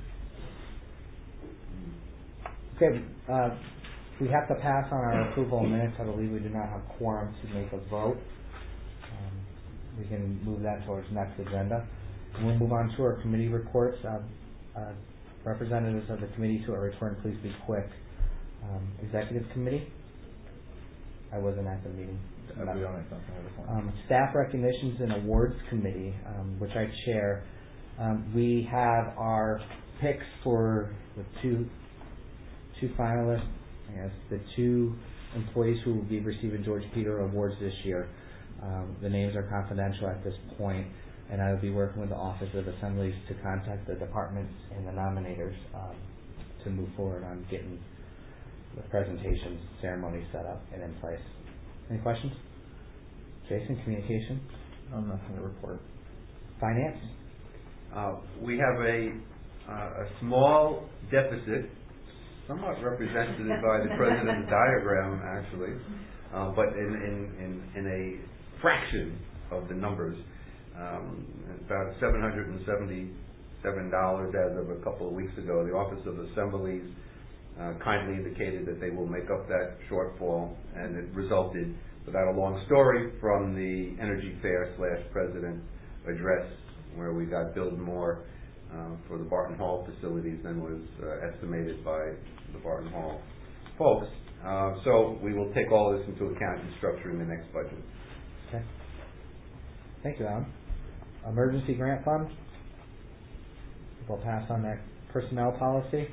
Okay, we have to pass on our approval of minutes. I believe we do not have quorum to make a vote. We can move that towards next agenda. We'll move on to our committee reports. Representatives of the committee to our return, please be quick. Executive committee? I wasn't at the meeting. Staff recognitions and awards committee, which I chair. We have our picks for the two finalists. I guess the 2 employees who will be receiving George Peter Awards this year. The names are confidential at this point, and I will be working with the Office of Assemblies to contact the departments and the nominators to move forward on getting the presentation ceremony set up and in place. Any questions? Jason, communication? Nothing to report. Finance? We have a small deficit, somewhat represented by the president's diagram, actually, but in a fraction of the numbers. About $777 as of a couple of weeks ago. The Office of Assemblies kindly indicated that they will make up that shortfall, and it resulted, without a long story, from the Energy Fair /President address, where we got billed more for the Barton Hall facilities than was estimated by the Barton Hall folks. So we will take all this into account in structuring the next budget. Okay. Thank you, Alan. Emergency grant fund. We'll pass on that personnel policy.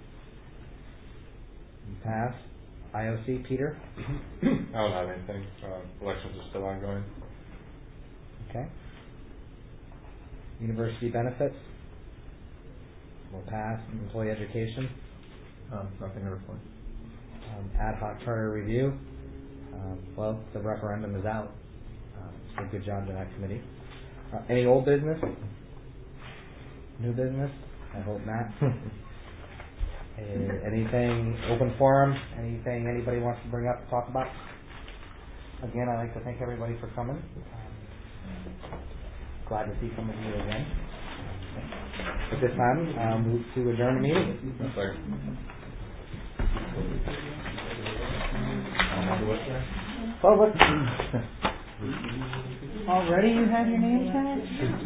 Pass. IOC, Peter. I don't have anything. Elections are still ongoing. Okay. University benefits. We'll pass. Employee education. Nothing to report. Ad hoc charter review. Well, the referendum is out. So good job to that committee. Any old business? New business? I hope not. Anything open forum? Anything anybody wants to bring up, talk about? Again, I'd like to thank everybody for coming. Glad to see some of you again. At this time, I'll move to adjourn the meeting. Already you have your name tag?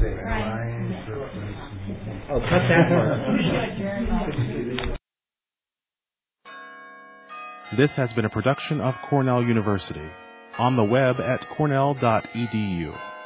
Oh, cut that part. This has been a production of Cornell University. On the web at cornell.edu.